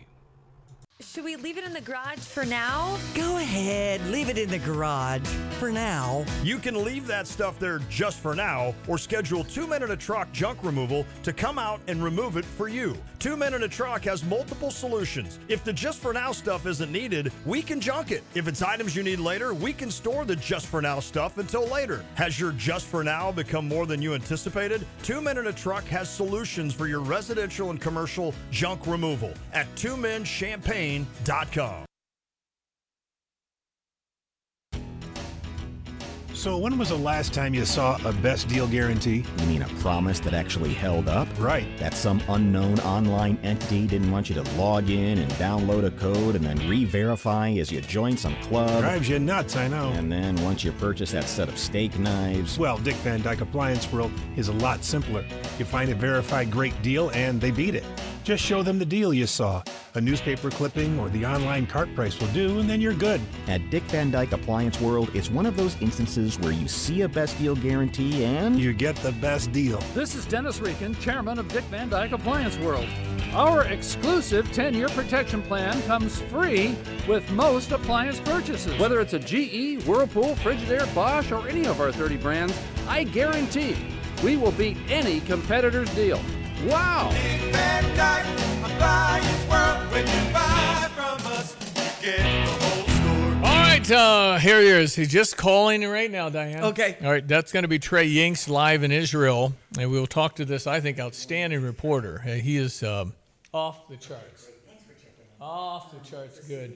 Should we leave it in the garage for now? Go ahead, leave it in the garage for now. You can leave that stuff there just for now, or schedule Two Men in a Truck junk removal to come out and remove it for you. Two Men in a Truck has multiple solutions. If the just for now stuff isn't needed, we can junk it. If it's items you need later, we can store the just for now stuff until later. Has your just for now become more than you anticipated? Two Men in a Truck has solutions for your residential and commercial junk removal at two men champaign dot com. So when was the last time you saw a best deal guarantee? You mean a promise that actually held up? Right. That some unknown online entity didn't want you to log in and download a code and then re-verify as you join some club? Drives you nuts, I know. And then once you purchase that set of steak knives... Well, Dick Van Dyke Appliance World is a lot simpler. You find a verified great deal and they beat it. Just show them the deal you saw. A newspaper clipping or the online cart price will do, and then you're good. At Dick Van Dyke Appliance World, it's one of those instances where you see a best deal guarantee and... you get the best deal. This is Dennis Reekin, chairman of Dick Van Dyke Appliance World. Our exclusive ten-year protection plan comes free with most appliance purchases. Whether it's a G E, Whirlpool, Frigidaire, Bosch, or any of our thirty brands, I guarantee we will beat any competitor's deal. Wow! Dick Van Dyke Appliance World. When you buy from us, you get the whole store. All right, uh, here he is. He's just calling right now, Diane. Okay. All right, that's going to be Trey Yingst live in Israel, and we will talk to this, I think, outstanding reporter. Uh, he is um, off the charts. Off the charts, good.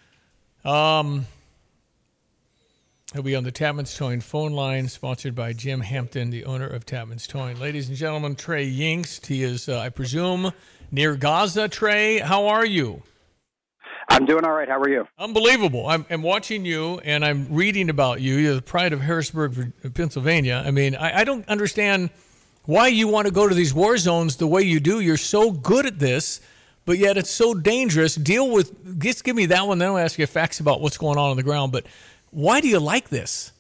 Um, he'll be on the Tapman's Towing phone line, sponsored by Jim Hampton, the owner of Tapman's Towing. Ladies and gentlemen, Trey Yingst. He is, uh, I presume, near Gaza. Trey, how are you? I'm doing all right. How are you? Unbelievable. I'm, I'm watching you, and I'm reading about you. You're the pride of Harrisburg, Pennsylvania. I mean, I, I don't understand why you want to go to these war zones the way you do. You're so good at this, but yet it's so dangerous. Deal with, just give me that one, then I'll ask you facts about what's going on on the ground. But why do you like this?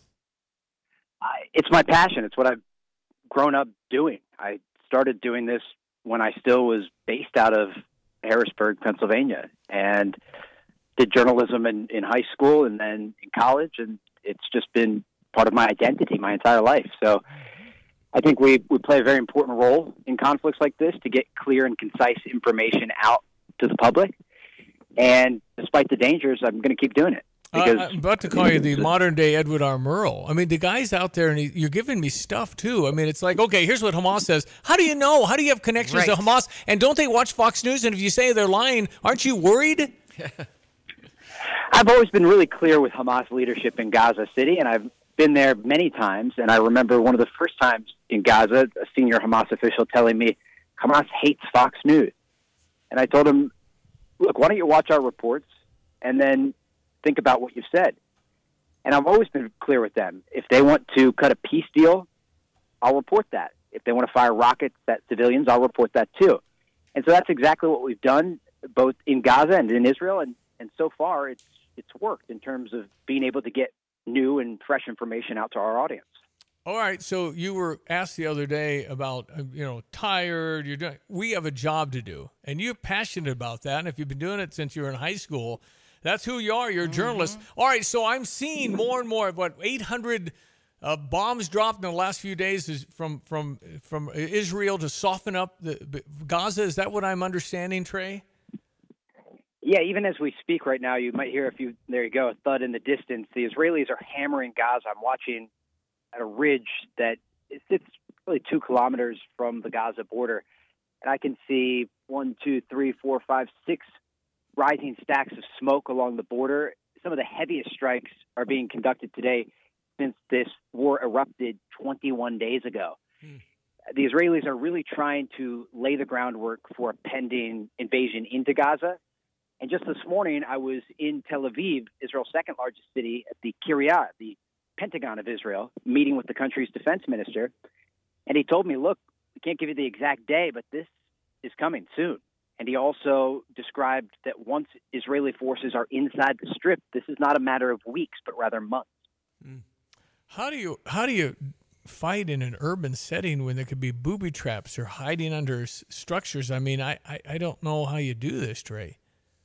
I, it's my passion. It's what I've grown up doing. I started doing this when I still was based out of Harrisburg, Pennsylvania, and did journalism in, in high school and then in college, and it's just been part of my identity my entire life. So I think we, we play a very important role in conflicts like this to get clear and concise information out to the public. And despite the dangers, I'm going to keep doing it. Uh, I'm about to call you the modern-day Edward R. Murrow. I mean, the guy's out there, and he, you're giving me stuff, too. I mean, it's like, okay, here's what Hamas says. How do you know? How do you have connections Right. to Hamas? And don't they watch Fox News? And if you say they're lying, aren't you worried? I've always been really clear with Hamas leadership in Gaza City, and I've been there many times. And I remember one of the first times in Gaza, a senior Hamas official telling me, Hamas hates Fox News. And I told him, look, why don't you watch our reports and then think about what you've said. And I've always been clear with them. If they want to cut a peace deal, I'll report that. If they want to fire rockets at civilians, I'll report that too. And so that's exactly what we've done, both in Gaza and in Israel. And, and so far, it's it's worked in terms of being able to get new and fresh information out to our audience. All right, so you were asked the other day about, uh, you know, tired. You're doing. We have a job to do, and you're passionate about that. And if you've been doing it since you were in high school, that's who you are. You're a journalist. Mm-hmm. All right, so I'm seeing more and more of what eight hundred uh, bombs dropped in the last few days is from from from Israel to soften up the Gaza. Is that what I'm understanding, Trey? Yeah, even as we speak right now, you might hear a few. There you go, a thud in the distance. The Israelis are hammering Gaza. I'm watching at a ridge that sits really two kilometers from the Gaza border, and I can see one, two, three, four, five, six rising stacks of smoke along the border. Some of the heaviest strikes are being conducted today since this war erupted twenty-one days ago. Hmm. The Israelis are really trying to lay the groundwork for a pending invasion into Gaza. And just this morning, I was in Tel Aviv, Israel's second largest city, at the Kiryat, the Pentagon of Israel, meeting with the country's defense minister. And he told me, look, we can't give you the exact day, but this is coming soon. And he also described that once Israeli forces are inside the Strip, this is not a matter of weeks, but rather months. How do you how do you fight in an urban setting when there could be booby traps or hiding under s- structures? I mean, I, I, I don't know how you do this, Trey.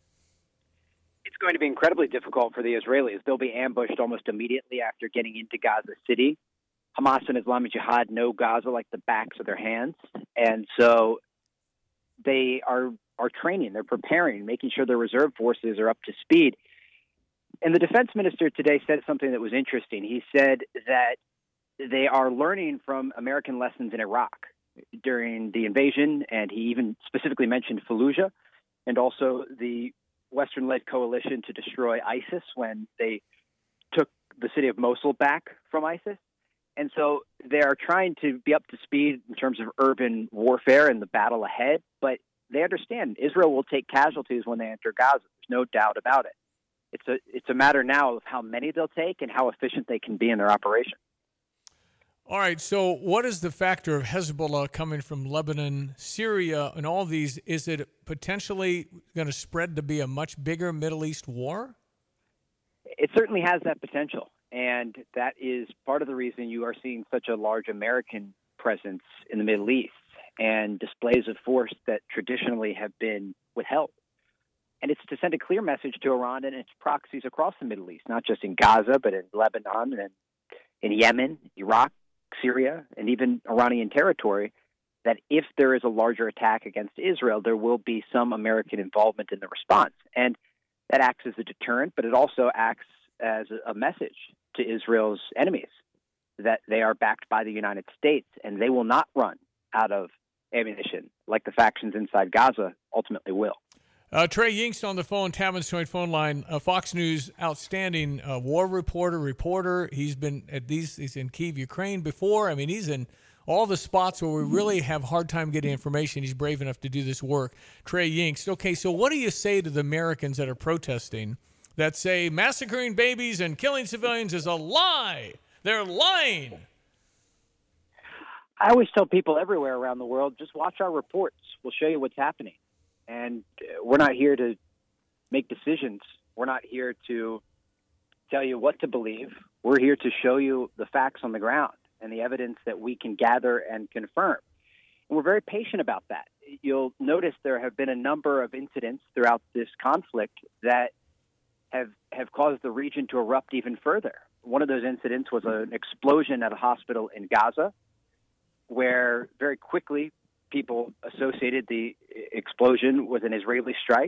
It's going to be incredibly difficult for the Israelis. They'll be ambushed almost immediately after getting into Gaza City. Hamas and Islamic Jihad know Gaza like the backs of their hands. And so they are are training, they're preparing, making sure their reserve forces are up to speed. And the defense minister today said something that was interesting. He said that they are learning from American lessons in Iraq during the invasion, and he even specifically mentioned Fallujah and also the Western-led coalition to destroy ISIS when they took the city of Mosul back from ISIS. And so they are trying to be up to speed in terms of urban warfare and the battle ahead, but they understand Israel will take casualties when they enter Gaza. There's no doubt about it. It's a it's a matter now of how many they'll take and how efficient they can be in their operation. All right, so what is the factor of Hezbollah coming from Lebanon, Syria, and all these? Is it potentially going to spread to be a much bigger Middle East war? It certainly has that potential, and that is part of the reason you are seeing such a large American presence in the Middle East and displays of force that traditionally have been withheld. And it's to send a clear message to Iran and its proxies across the Middle East, not just in Gaza, but in Lebanon and in Yemen, Iraq, Syria, and even Iranian territory, that if there is a larger attack against Israel, there will be some American involvement in the response. And that acts as a deterrent, but it also acts as a message to Israel's enemies that they are backed by the United States and they will not run out of ammunition like the factions inside Gaza ultimately will. Uh, Trey Yingst on the phone, Tavin's Joint phone line. Uh, Fox News, outstanding uh, war reporter, reporter. He's been at these. He's in Kyiv, Ukraine before. I mean, he's in all the spots where we really have a hard time getting information. He's brave enough to do this work. Trey Yingst. Okay, so what do you say to the Americans that are protesting that say massacring babies and killing civilians is a lie? They're lying. I always tell people everywhere around the world, just watch our reports. We'll show you what's happening. And we're not here to make decisions. We're not here to tell you what to believe. We're here to show you the facts on the ground and the evidence that we can gather and confirm. And we're very patient about that. You'll notice there have been a number of incidents throughout this conflict that have, have caused the region to erupt even further. One of those incidents was an explosion at a hospital in Gaza, where very quickly people associated the explosion with an Israeli strike,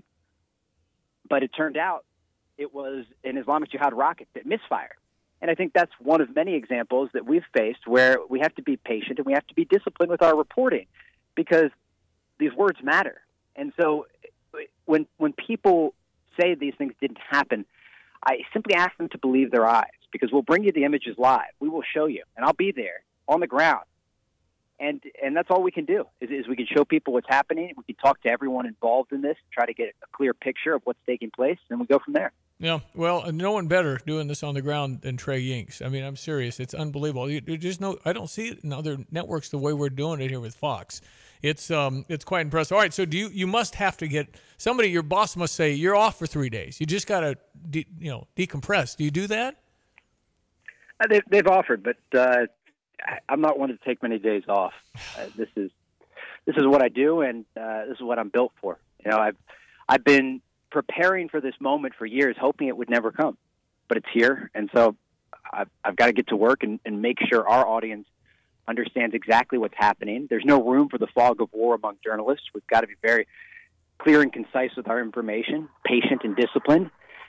but it turned out it was an Islamic Jihad rocket that misfired. And I think that's one of many examples that we've faced where we have to be patient and we have to be disciplined with our reporting because these words matter. And so when when people say these things didn't happen, I simply ask them to believe their eyes because we'll bring you the images live. We will show you, and I'll be there on the ground. And and that's all we can do is, is we can show people what's happening. We can talk to everyone involved in this, try to get a clear picture of what's taking place, and we go from there. Yeah, well, no one better doing this on the ground than Trey Yingst. I mean, I'm serious. It's unbelievable. You, you just no, I don't see it in other networks the way we're doing it here with Fox. It's um, it's quite impressive. All right, so do you you must have to get somebody. Your boss must say you're off for three days. You just got to de, you know decompress. Do you do that? Uh, they, they've offered, but. Uh, I'm not one to take many days off. Uh, this is this is what I do, and uh, this is what I'm built for. You know, I've I've been preparing for this moment for years, hoping it would never come, but it's here, and so I've, I've got to get to work and, and make sure our audience understands exactly what's happening. There's no room for the fog of war among journalists. We've got to be very clear and concise with our information, patient and disciplined,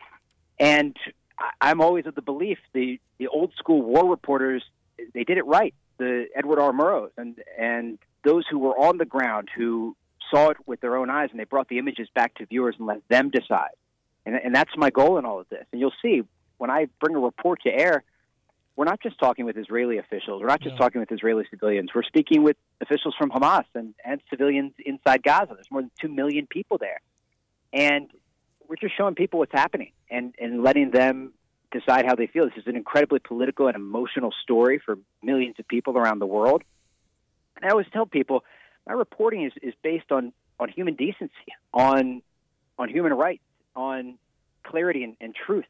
and I'm always of the belief the the old school war reporters. They did it right. The Edward R. Murrows and and those who were on the ground who saw it with their own eyes and they brought the images back to viewers and let them decide. And, and that's my goal in all of this. And you'll see when I bring a report to air, we're not just talking with Israeli officials. We're not just no. talking with Israeli civilians. We're speaking with officials from Hamas and, and civilians inside Gaza. There's more than two million people there. And we're just showing people what's happening and, and letting them decide how they feel. This is an incredibly political and emotional story for millions of people around the world. And I always tell people my reporting is, is based on, on human decency, on on human rights, on clarity and, and truth.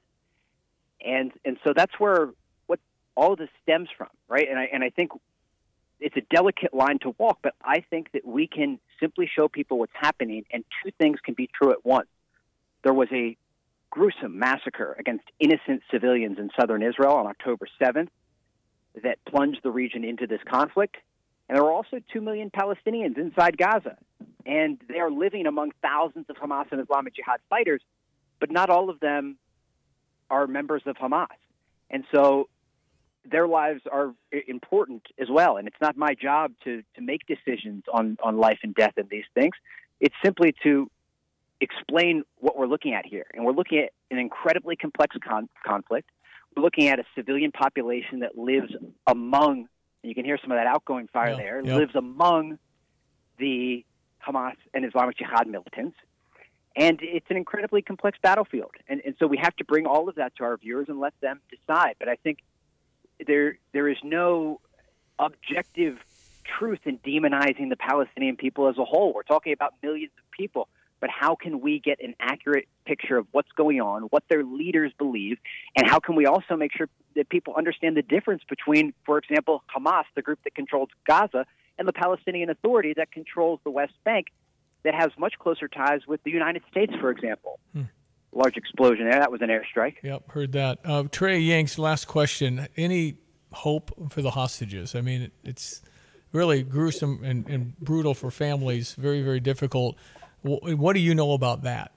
And and so that's where what all of this stems from, right? And I and I think it's a delicate line to walk, but I think that we can simply show people what's happening, and two things can be true at once. There was a gruesome massacre against innocent civilians in southern Israel on October seventh that plunged the region into this conflict. And there were also two million Palestinians inside Gaza. And they are living among thousands of Hamas and Islamic Jihad fighters, but not all of them are members of Hamas. And so their lives are important as well. And it's not my job to, to make decisions on, on life and death and these things. It's simply to explain what we're looking at here. And we're looking at an incredibly complex con- conflict we're looking at a civilian population that lives among, and you can hear some of that outgoing fire Yeah, there, yeah. lives among the Hamas and Islamic Jihad militants. And it's an incredibly complex battlefield. And, and so we have to bring all of that to our viewers and let them decide. But I think there there is no objective truth in demonizing the Palestinian people as a whole. We're talking about millions of people. But how can we get an accurate picture of what's going on, what their leaders believe, and how can we also make sure that people understand the difference between, for example, Hamas, the group that controls Gaza, and the Palestinian Authority that controls the West Bank, that has much closer ties with the United States, for example. Hmm. Large explosion there. That was an airstrike. Yep, heard that. Uh, Trey Yanks, last question. Any hope for the hostages? I mean, it's really gruesome and, and brutal for families, very, very difficult. What do you know about that?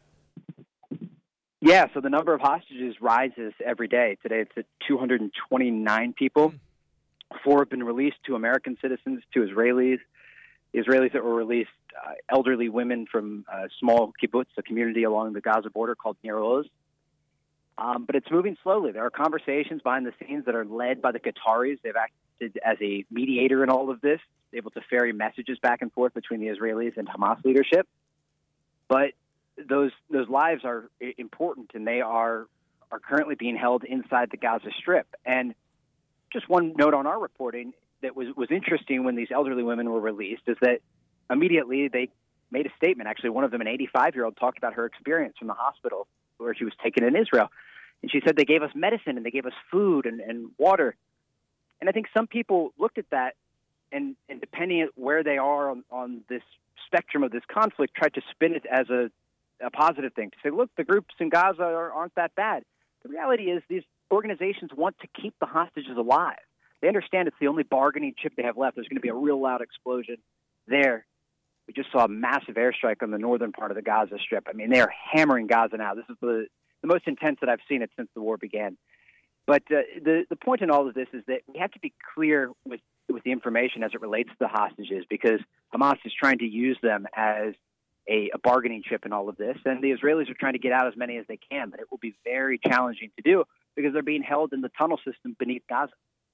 Yeah, so the number of hostages rises every day. Today it's at two hundred twenty-nine people. Four have been released, two American citizens, two Israelis. The Israelis that were released, uh, elderly women from a small kibbutz, a community along the Gaza border called Nir Oz. Um, but it's moving slowly. There are conversations behind the scenes that are led by the Qataris. They've acted as a mediator in all of this, able to ferry messages back and forth between the Israelis and Hamas leadership. But those those lives are important, and they are are currently being held inside the Gaza Strip. And just one note on our reporting that was, was interesting when these elderly women were released is that immediately they made a statement. Actually, one of them, an eighty-five-year-old, talked about her experience from the hospital where she was taken in Israel. And she said, they gave us medicine and they gave us food and, and water. And I think some people looked at that and, and depending on where they are on, on this spectrum of this conflict, tried to spin it as a, a positive thing, to say, look, the groups in Gaza are, aren't that bad. The reality is these organizations want to keep the hostages alive. They understand it's the only bargaining chip they have left. There's going to be a real loud explosion there. We just saw a massive airstrike on the northern part of the Gaza Strip. I mean, they are hammering Gaza now. This is the, the most intense that I've seen it since the war began. But uh, the, the point in all of this is that we have to be clear with with the information as it relates to the hostages, because Hamas is trying to use them as a, a bargaining chip in all of this, and the Israelis are trying to get out as many as they can, but it will be very challenging to do because they're being held in the tunnel system beneath Gaza.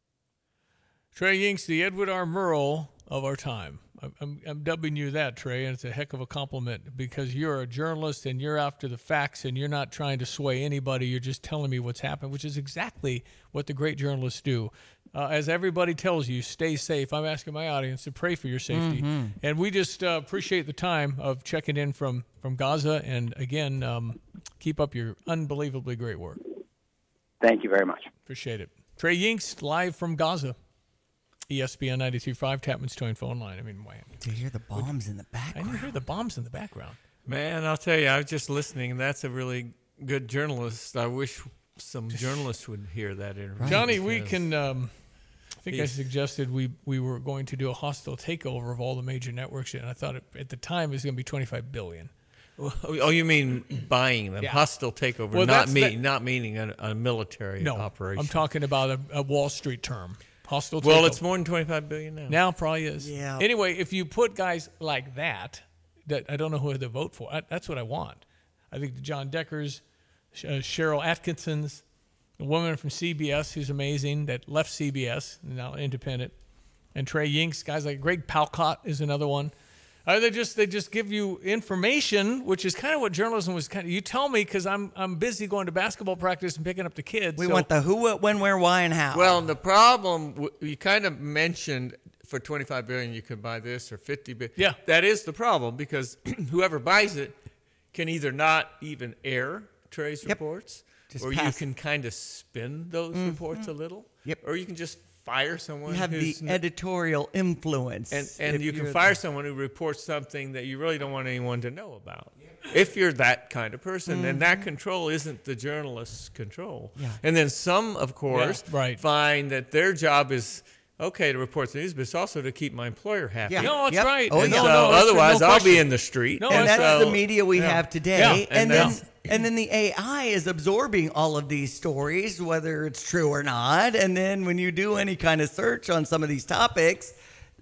Trey Yingst, the Edward R. Murrow of our time. I'm, I'm, I'm dubbing you that, Trey, and it's a heck of a compliment because you're a journalist and you're after the facts and you're not trying to sway anybody. You're just telling me what's happened, which is exactly what the great journalists do. Uh, as everybody tells you, stay safe. I'm asking my audience to pray for your safety. Mm-hmm. And we just uh, appreciate the time of checking in from, from Gaza. And, again, um, keep up your unbelievably great work. Thank you very much. Appreciate it. Trey Yingst, live from Gaza. E S P N ninety-three point five, Tapman's Towing phone line. I mean, wow. Do you hear the bombs in the background? I didn't hear the bombs in the background. Man, I'll tell you, I was just listening, and that's a really good journalist. I wish some journalists would hear that interview. Johnny, we can, um, I think I He's- suggested we, we were going to do a hostile takeover of all the major networks, and I thought it, at the time it was going to be twenty-five billion dollars. Oh, you mean buying them? Yeah. Hostile takeover, Well, not that's me, the- not meaning a, a military No, operation. I'm talking about a, a Wall Street term. Hostile takeover. Well, it's more than twenty-five billion now. Now probably is. Yeah. Anyway, if you put guys like that, that I don't know who to vote for. I, that's what I want. I think the John Deckers, uh, Cheryl Atkinsons, a woman from C B S who's amazing that left C B S, now independent, and Trey Yingst, guys like Greg Palcott is another one. Uh, they just they just give you information, which is kind of what journalism was kind of. You tell me because I'm I'm busy going to basketball practice and picking up the kids. We so- want the who, what, when, where, why, and how. Well, the problem w- you kind of mentioned for twenty-five billion dollars you could buy this or fifty billion dollars. Yeah. That is the problem because whoever buys it can either not even air Trey's Yep. reports, Just or you pass. can kind of spin those Mhm. reports a little. Yep. Or you can just fire someone you have the who's n- editorial influence. and and if you can you're fire the- someone who reports something that you really don't want anyone to know about. If you're that kind of person, then that control isn't the journalist's control. Yeah. And then some, of course, Yeah, right. find that their job is okay to report the news, but it's also to keep my employer happy. Yeah. No, that's Yep. right. Oh, And yeah. so No, no, that's- otherwise, no I'll be question. in the street. No, and that's that's so- the media we yeah. have today. Yeah, and, and then that's- and then the A I is absorbing all of these stories, whether it's true or not. And then when you do any kind of search on some of these topics,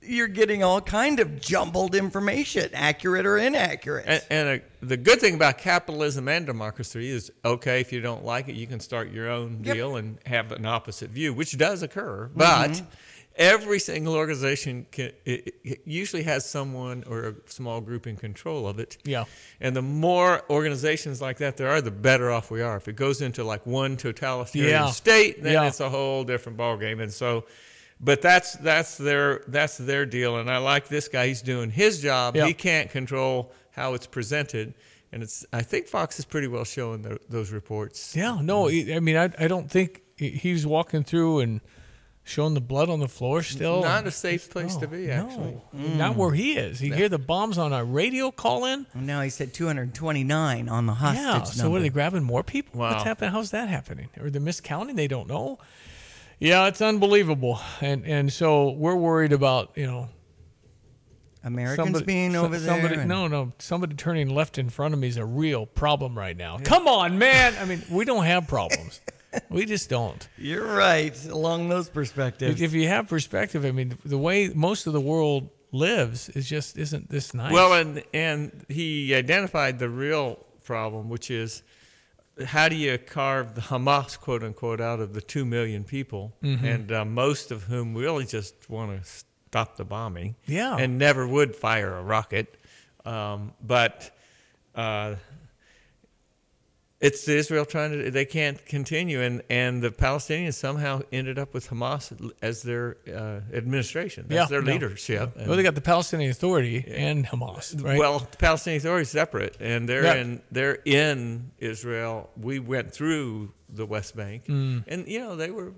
you're getting all kind of jumbled information, accurate or inaccurate. And, and a, the good thing about capitalism and democracy is, okay, if you don't like it, you can start your own Yep. deal and have an opposite view, which does occur. But Mhm. every single organization can, it, it usually has someone or a small group in control of it. Yeah. And the more organizations like that there are, the better off we are. If it goes into like one totalitarian Yeah. state, then Yeah. it's a whole different ballgame. And so, but that's that's their that's their deal. And I like this guy. He's doing his job. Yeah. He can't control how it's presented. And it's I think Fox is pretty well showing the, those reports. Yeah, no, I mean, I, I don't think he- he's walking through and showing the blood on the floor still. Not a safe place to be, no, actually. Not where he is. You No. hear the bombs on a radio call in? Now he said two hundred twenty-nine on the hostage Yeah, so number. what, are they grabbing more people? Wow. What's happening? How's that happening? Or they're miscounting? They don't know? Yeah, it's unbelievable. And and so we're worried about, you know, Americans somebody- being so- over there? somebody, and- No, no, somebody turning left in front of me is a real problem right now. Come on, man. I mean, we don't have problems. We just don't. You're right, along those perspectives. If, if you have perspective, I mean, the way most of the world lives is just isn't this nice. Well, and and he identified the real problem, which is how do you carve the Hamas, quote unquote, out of the two million people, Mhm. and uh, most of whom really just want to stop the bombing, Yeah. and never would fire a rocket, um, but. Uh, It's Israel trying to, they can't continue. And, and the Palestinians somehow ended up with Hamas as their uh, administration. That's their no. leadership. Well, they got the Palestinian Authority and Hamas, right? Well, the Palestinian Authority is separate, and they're Yeah. in they're in Israel. We went through the West Bank, Mm. and you know they were,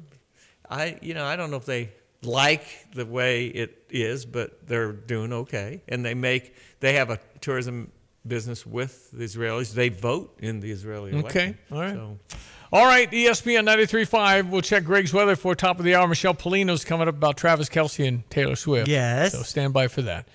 I you know I don't know if they like the way it is, but they're doing okay, and they make they have a tourism business with the Israelis. They vote in the Israeli election. Okay, all right. So, All right, E S P N ninety-three point five. We'll check Greg's weather for top of the hour. Michelle Polino's coming up about Travis Kelce and Taylor Swift. Yes. So stand by for that.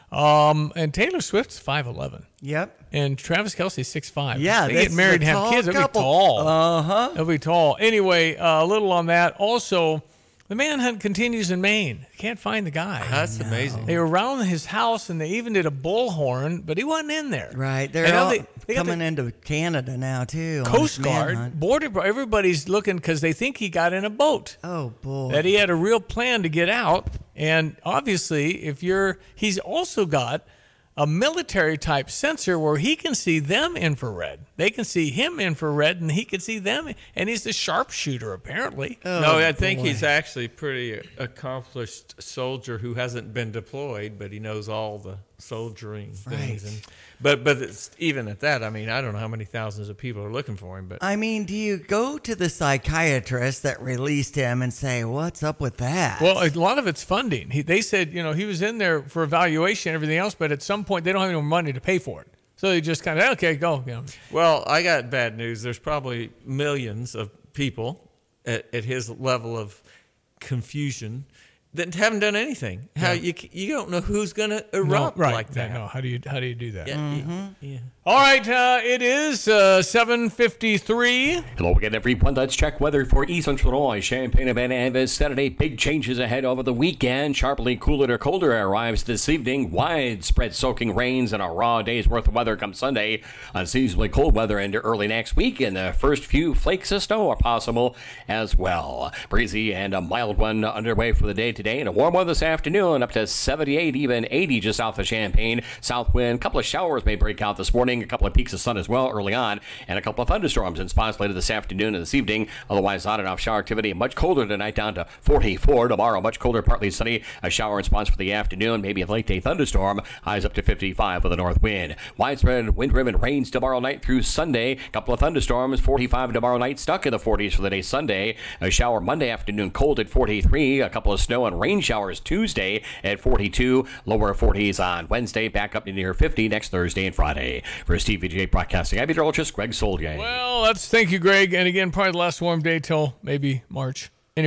Um, and Taylor Swift's five eleven. Yep. And Travis Kelce's six five. Yeah, they that's get married the and have tall kids. They'll couple. be tall. Uh-huh. They'll be tall. Anyway, uh, a little on that. Also, the manhunt continues in Maine. Can't find the guy. That's amazing. They were around his house, and they even did a bullhorn, but he wasn't in there. Right. They're And now all they- they got coming into Canada now, too. on Coast this Guard, manhunt. Border, everybody's looking because they think he got in a boat. Oh, boy. That he had a real plan to get out. And obviously, if you're, he's also got a military type sensor where he can see them infrared. They can see him infrared, and he can see them. And he's a sharpshooter, apparently. no, I think he's actually pretty accomplished soldier who hasn't been deployed, but he knows all the soldiering things. Right. And, but but it's, even at that, I mean, I don't know how many thousands of people are looking for him. But I mean, do you go to the psychiatrist that released him and say, what's up with that? Well, a lot of it's funding. He, they said, you know, he was in there for evaluation and everything else, but at some point they don't have any money to pay for it. So they just kind of, okay, go. You know. Well, I got bad news. There's probably millions of people at, at his level of confusion that haven't done anything. How Yeah. you you don't know who's going to No, erupt right. like that. Yeah, no. How do you how do you do that? Yeah, Mm-hmm. yeah. All right, uh, it is uh, seven fifty-three. Hello again, everyone. Let's check weather for East Central Illinois, Champaign, Urbana, and this Saturday. Big changes ahead over the weekend. Sharply cooler to colder arrives this evening. Widespread soaking rains and a raw day's worth of weather come Sunday. Unseasonably cold weather into early next week, and the first few flakes of snow are possible as well. Breezy and a mild one underway for the day today, and a warm one this afternoon up to seventy-eight, even eighty just south of Champaign. South wind, a couple of showers may break out this morning. A couple of peaks of sun as well early on, and a couple of thunderstorms in spots later this afternoon and this evening. Otherwise, on and off shower activity. Much colder tonight, down to forty-four. Tomorrow, much colder, partly sunny. A shower in spots for the afternoon, maybe a late day thunderstorm. Highs up to fifty-five with a north wind. Widespread wind-driven rains tomorrow night through Sunday. A couple of thunderstorms. forty-five tomorrow night, stuck in the forties for the day Sunday. A shower Monday afternoon, cold at forty-three. A couple of snow and rain showers Tuesday at forty-two. Lower forties on Wednesday, back up to near fifty next Thursday and Friday. For Steve V J Broadcasting, I'm meteorologist Greg Solgay. Well, that's thank you, Greg. And again, probably the last warm day till maybe March. Anyway,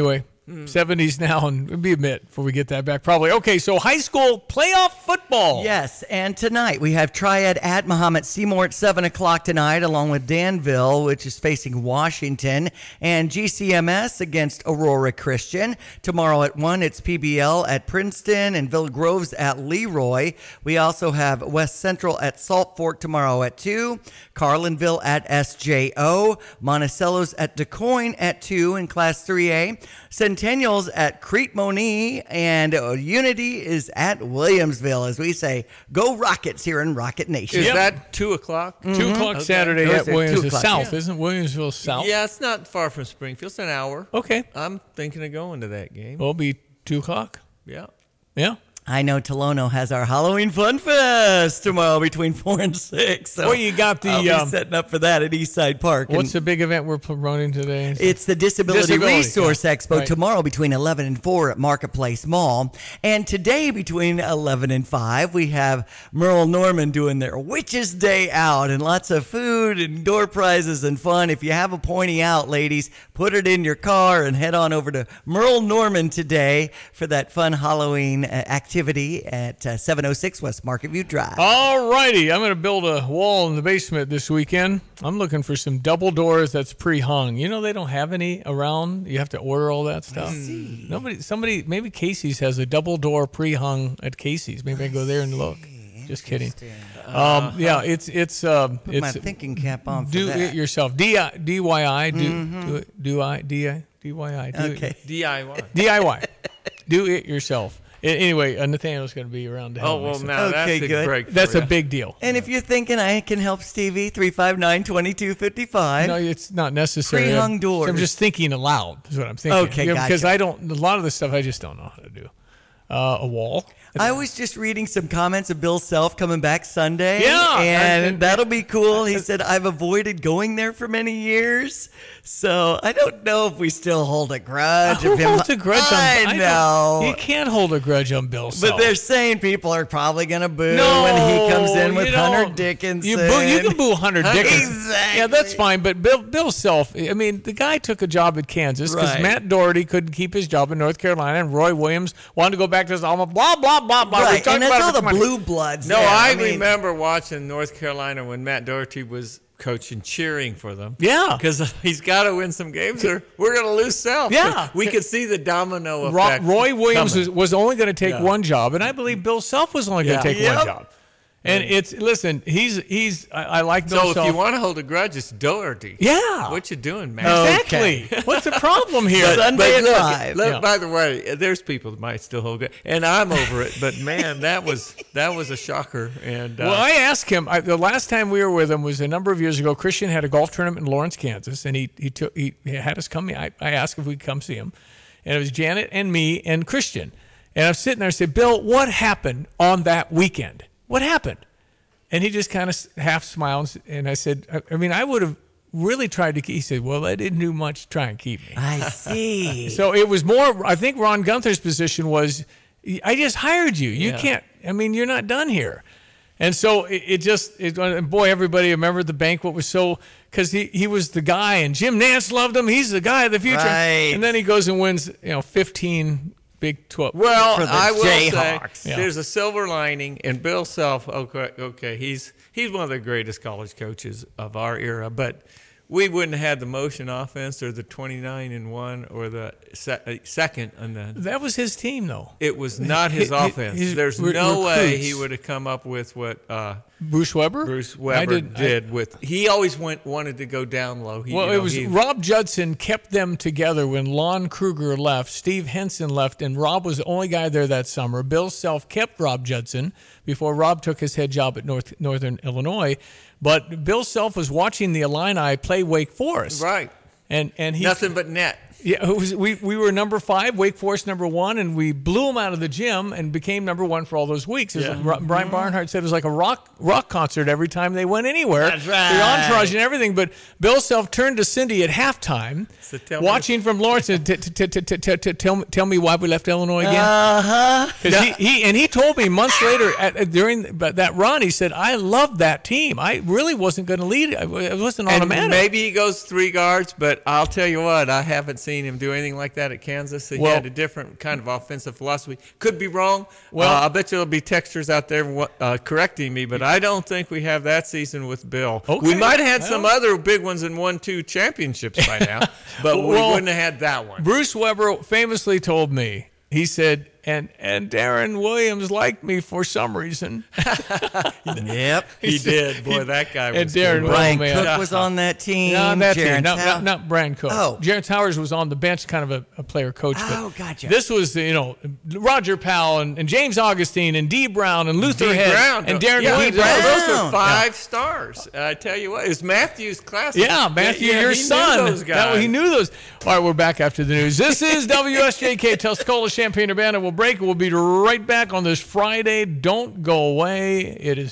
seventies now, and it'll be a minute before we get that back, probably. Okay, so high school playoff football. Yes, and tonight we have Triad at Muhammad Seymour at seven o'clock tonight, along with Danville, which is facing Washington, and G C M S against Aurora Christian. Tomorrow at one, it's P B L at Princeton and Villa Groves at Leroy. We also have West Central at Salt Fork tomorrow at two, Carlinville at S J O, Monticello's at DeCoin at two in Class three A, Centennials at Crete Monee, and uh, Unity is at Williamsville. As we say, go Rockets here in Rocket Nation. Is that two o'clock? Mm-hmm. two o'clock Okay. Saturday Or is at it Williamsville two o'clock? South. Yeah. Isn't Williamsville South? Yeah, it's not far from Springfield. It's an hour. Okay. I'm thinking of going to that game. It'll be two o'clock. Yeah. Yeah. I know Tolono has our Halloween Fun Fest tomorrow between four and six. So Well, you got the, I'll be um, setting up for that at Eastside Park. What's And the big event we're pl- running today? it's the Disability, Disability, Resource yeah. Expo Right. tomorrow between eleven and four at Marketplace Mall. And today between eleven and five, we have Merle Norman doing their Witches Day Out and lots of food and door prizes and fun. If you have a pointy out, ladies, put it in your car and head on over to Merle Norman today for that fun Halloween uh, activity at uh, seven oh six West Market View Drive. All righty. I'm going to build a wall in the basement this weekend. I'm looking for some double doors that's pre-hung. You know they don't have any around. You have to order all that stuff. Nobody, somebody, maybe Casey's has a double door pre-hung at Casey's. Maybe I go there and look. Just kidding. Um, yeah, it's it's um, Put it's my thinking cap on for do that. it yourself. D I D Y I do Mhm. do it do I D I D Y I do Okay. it. D I Y. D I Y. Do it yourself. A- Anyway, uh, Nathaniel's going to be around to help Oh, well, me, so- now that's Okay, a good. break. That's for a ya. big deal. And if you're thinking I can help Stevie, three five nine, two two five five. No, it's not necessary. Pre-hung I'm- doors. I'm just thinking aloud. Is what I'm thinking. Okay, Yeah, because gotcha. I don't. A lot of the stuff I just don't know how to do. Uh, a wall. I was just reading some comments of Bill Self coming back Sunday. Yeah, And I- that'll be cool. He said, I've avoided going there for many years. So I don't know if we still hold a grudge Who of him. holds a grudge on? I don't- know. You can't hold a grudge on Bill. But Self. they're saying people are probably going to boo No, when he comes in with you Hunter don't. Dickinson. You boo. You can boo Hunter Dickinson. Exactly. Yeah, that's fine. But Bill, Bill Self. I mean, the guy took a job at Kansas because Right. Matt Doherty couldn't keep his job in North Carolina, and Roy Williams wanted to go back to his alma. Blah blah blah blah. We Right, talked and about it's all it the for twenty blue bloods. No, there. I, mean, remember watching North Carolina when Matt Doherty was coaching, cheering for them. Yeah. Because he's got to win some games or we're going to lose South. Yeah. We could see the domino Ro- effect. Roy Williams coming. was, was only going to take Yeah. one job, and I believe Bill Self was only going Yeah. to take Yep. one job. And it's listen, he's he's I, I like Bill So if Self. you want to hold a grudge, it's Doherty. Yeah. What you doing, man? Exactly. What's the problem here? Sunday at look, five. look, Yeah. by the way, there's people that might still hold it, and I'm over it. But man, that was that was a shocker. And uh, Well, I asked him. I, the last time we were with him was a number of years ago. Christian had a golf tournament in Lawrence, Kansas, and he he took he, he had us come. I, I asked if we could come see him, and it was Janet and me and Christian. And I'm sitting there. I said, Bill, what happened on that weekend? What happened? And he just kind of half smiles. And I said, I, I mean, I would have really tried to keep. He said, well, I didn't do much to try and keep me. I see. So it was more, I think Ron Gunther's position was, I just hired you. You Yeah. can't, I mean, you're not done here. And so it, it just, it, and boy, everybody remembered the banquet was so, because he, he was the guy, and Jim Nance loved him. He's the guy of the future. Right. And then he goes and wins, you know, fifteen Big twelve. Well, For the I will Jayhawks. say Yeah. there's a silver lining, and Bill Self. Okay, okay, he's he's one of the greatest college coaches of our era. But we wouldn't have had the motion offense or the twenty-nine and one or the se- second, and the That was his team, though. it was not his His- his- offense. his There's re- no way recruits. he would have come up with what uh, Bruce Weber? Bruce I Weber did- did, I- with. He always went wanted to go down low. He, Well, you it know, was he- Rob Judson kept them together when Lon Kruger left, Steve Henson left, and Rob was the only guy there that summer. Bill Self kept Rob Judson before Rob took his head job at North Northern Illinois. But Bill Self was watching the Illini play Wake Forest. right. And and he Nothing but net. Yeah, it was, we we were number five, Wake Forest number one, and we blew them out of the gym and became number one for all those weeks. As Yeah. Ro- Brian Barnhart said, it was like a rock rock concert every time they went anywhere. That's right. The entourage and everything. But Bill Self turned to Cindy at halftime, So tell me- watching from Lawrence, and t- t- t- t- t- t- tell me tell me why we left Illinois again. Uh-huh. 'Cause he, he and he told me months later at, at- during but that run, he said, I loved that team. I really wasn't going to lead. It It wasn't And automatic. maybe he goes three guards, but I'll tell you what, I haven't seen seen him do anything like that at Kansas. He Well- had a different kind of offensive philosophy. Could be wrong. Well- uh, I bet you there'll be texters out there uh, correcting me, but I don't think we have that season with Bill. Okay. We might have had Well- some other big ones and won two championships by now, but we Well, wouldn't have had that one. Bruce Weber famously told me, he said, and and Darren Williams liked me for some reason. Yep. He did. Boy, that guy was And Darren good. Brian oh, man. Cook was on that team. Not on that Jaron team. Not, Tow- not, not Brian Cook. Oh. Jaron Towers was on the bench, kind of a, a player coach. Oh, but gotcha. This was, you know, Roger Powell and, and James Augustine and Dee Brown and Luther Dee Head Brown. and Darren yeah, Williams. Brown. Those Brown. are five stars. I tell you what, it's Matthew's class. Yeah, Matthew, Yeah, your he knew son. those That- guys. he knew those. All right, we're back after the news. This is W S J K Tuscola Champaign Urbana. We'll break. We'll be right back on this Friday. Don't go away. It is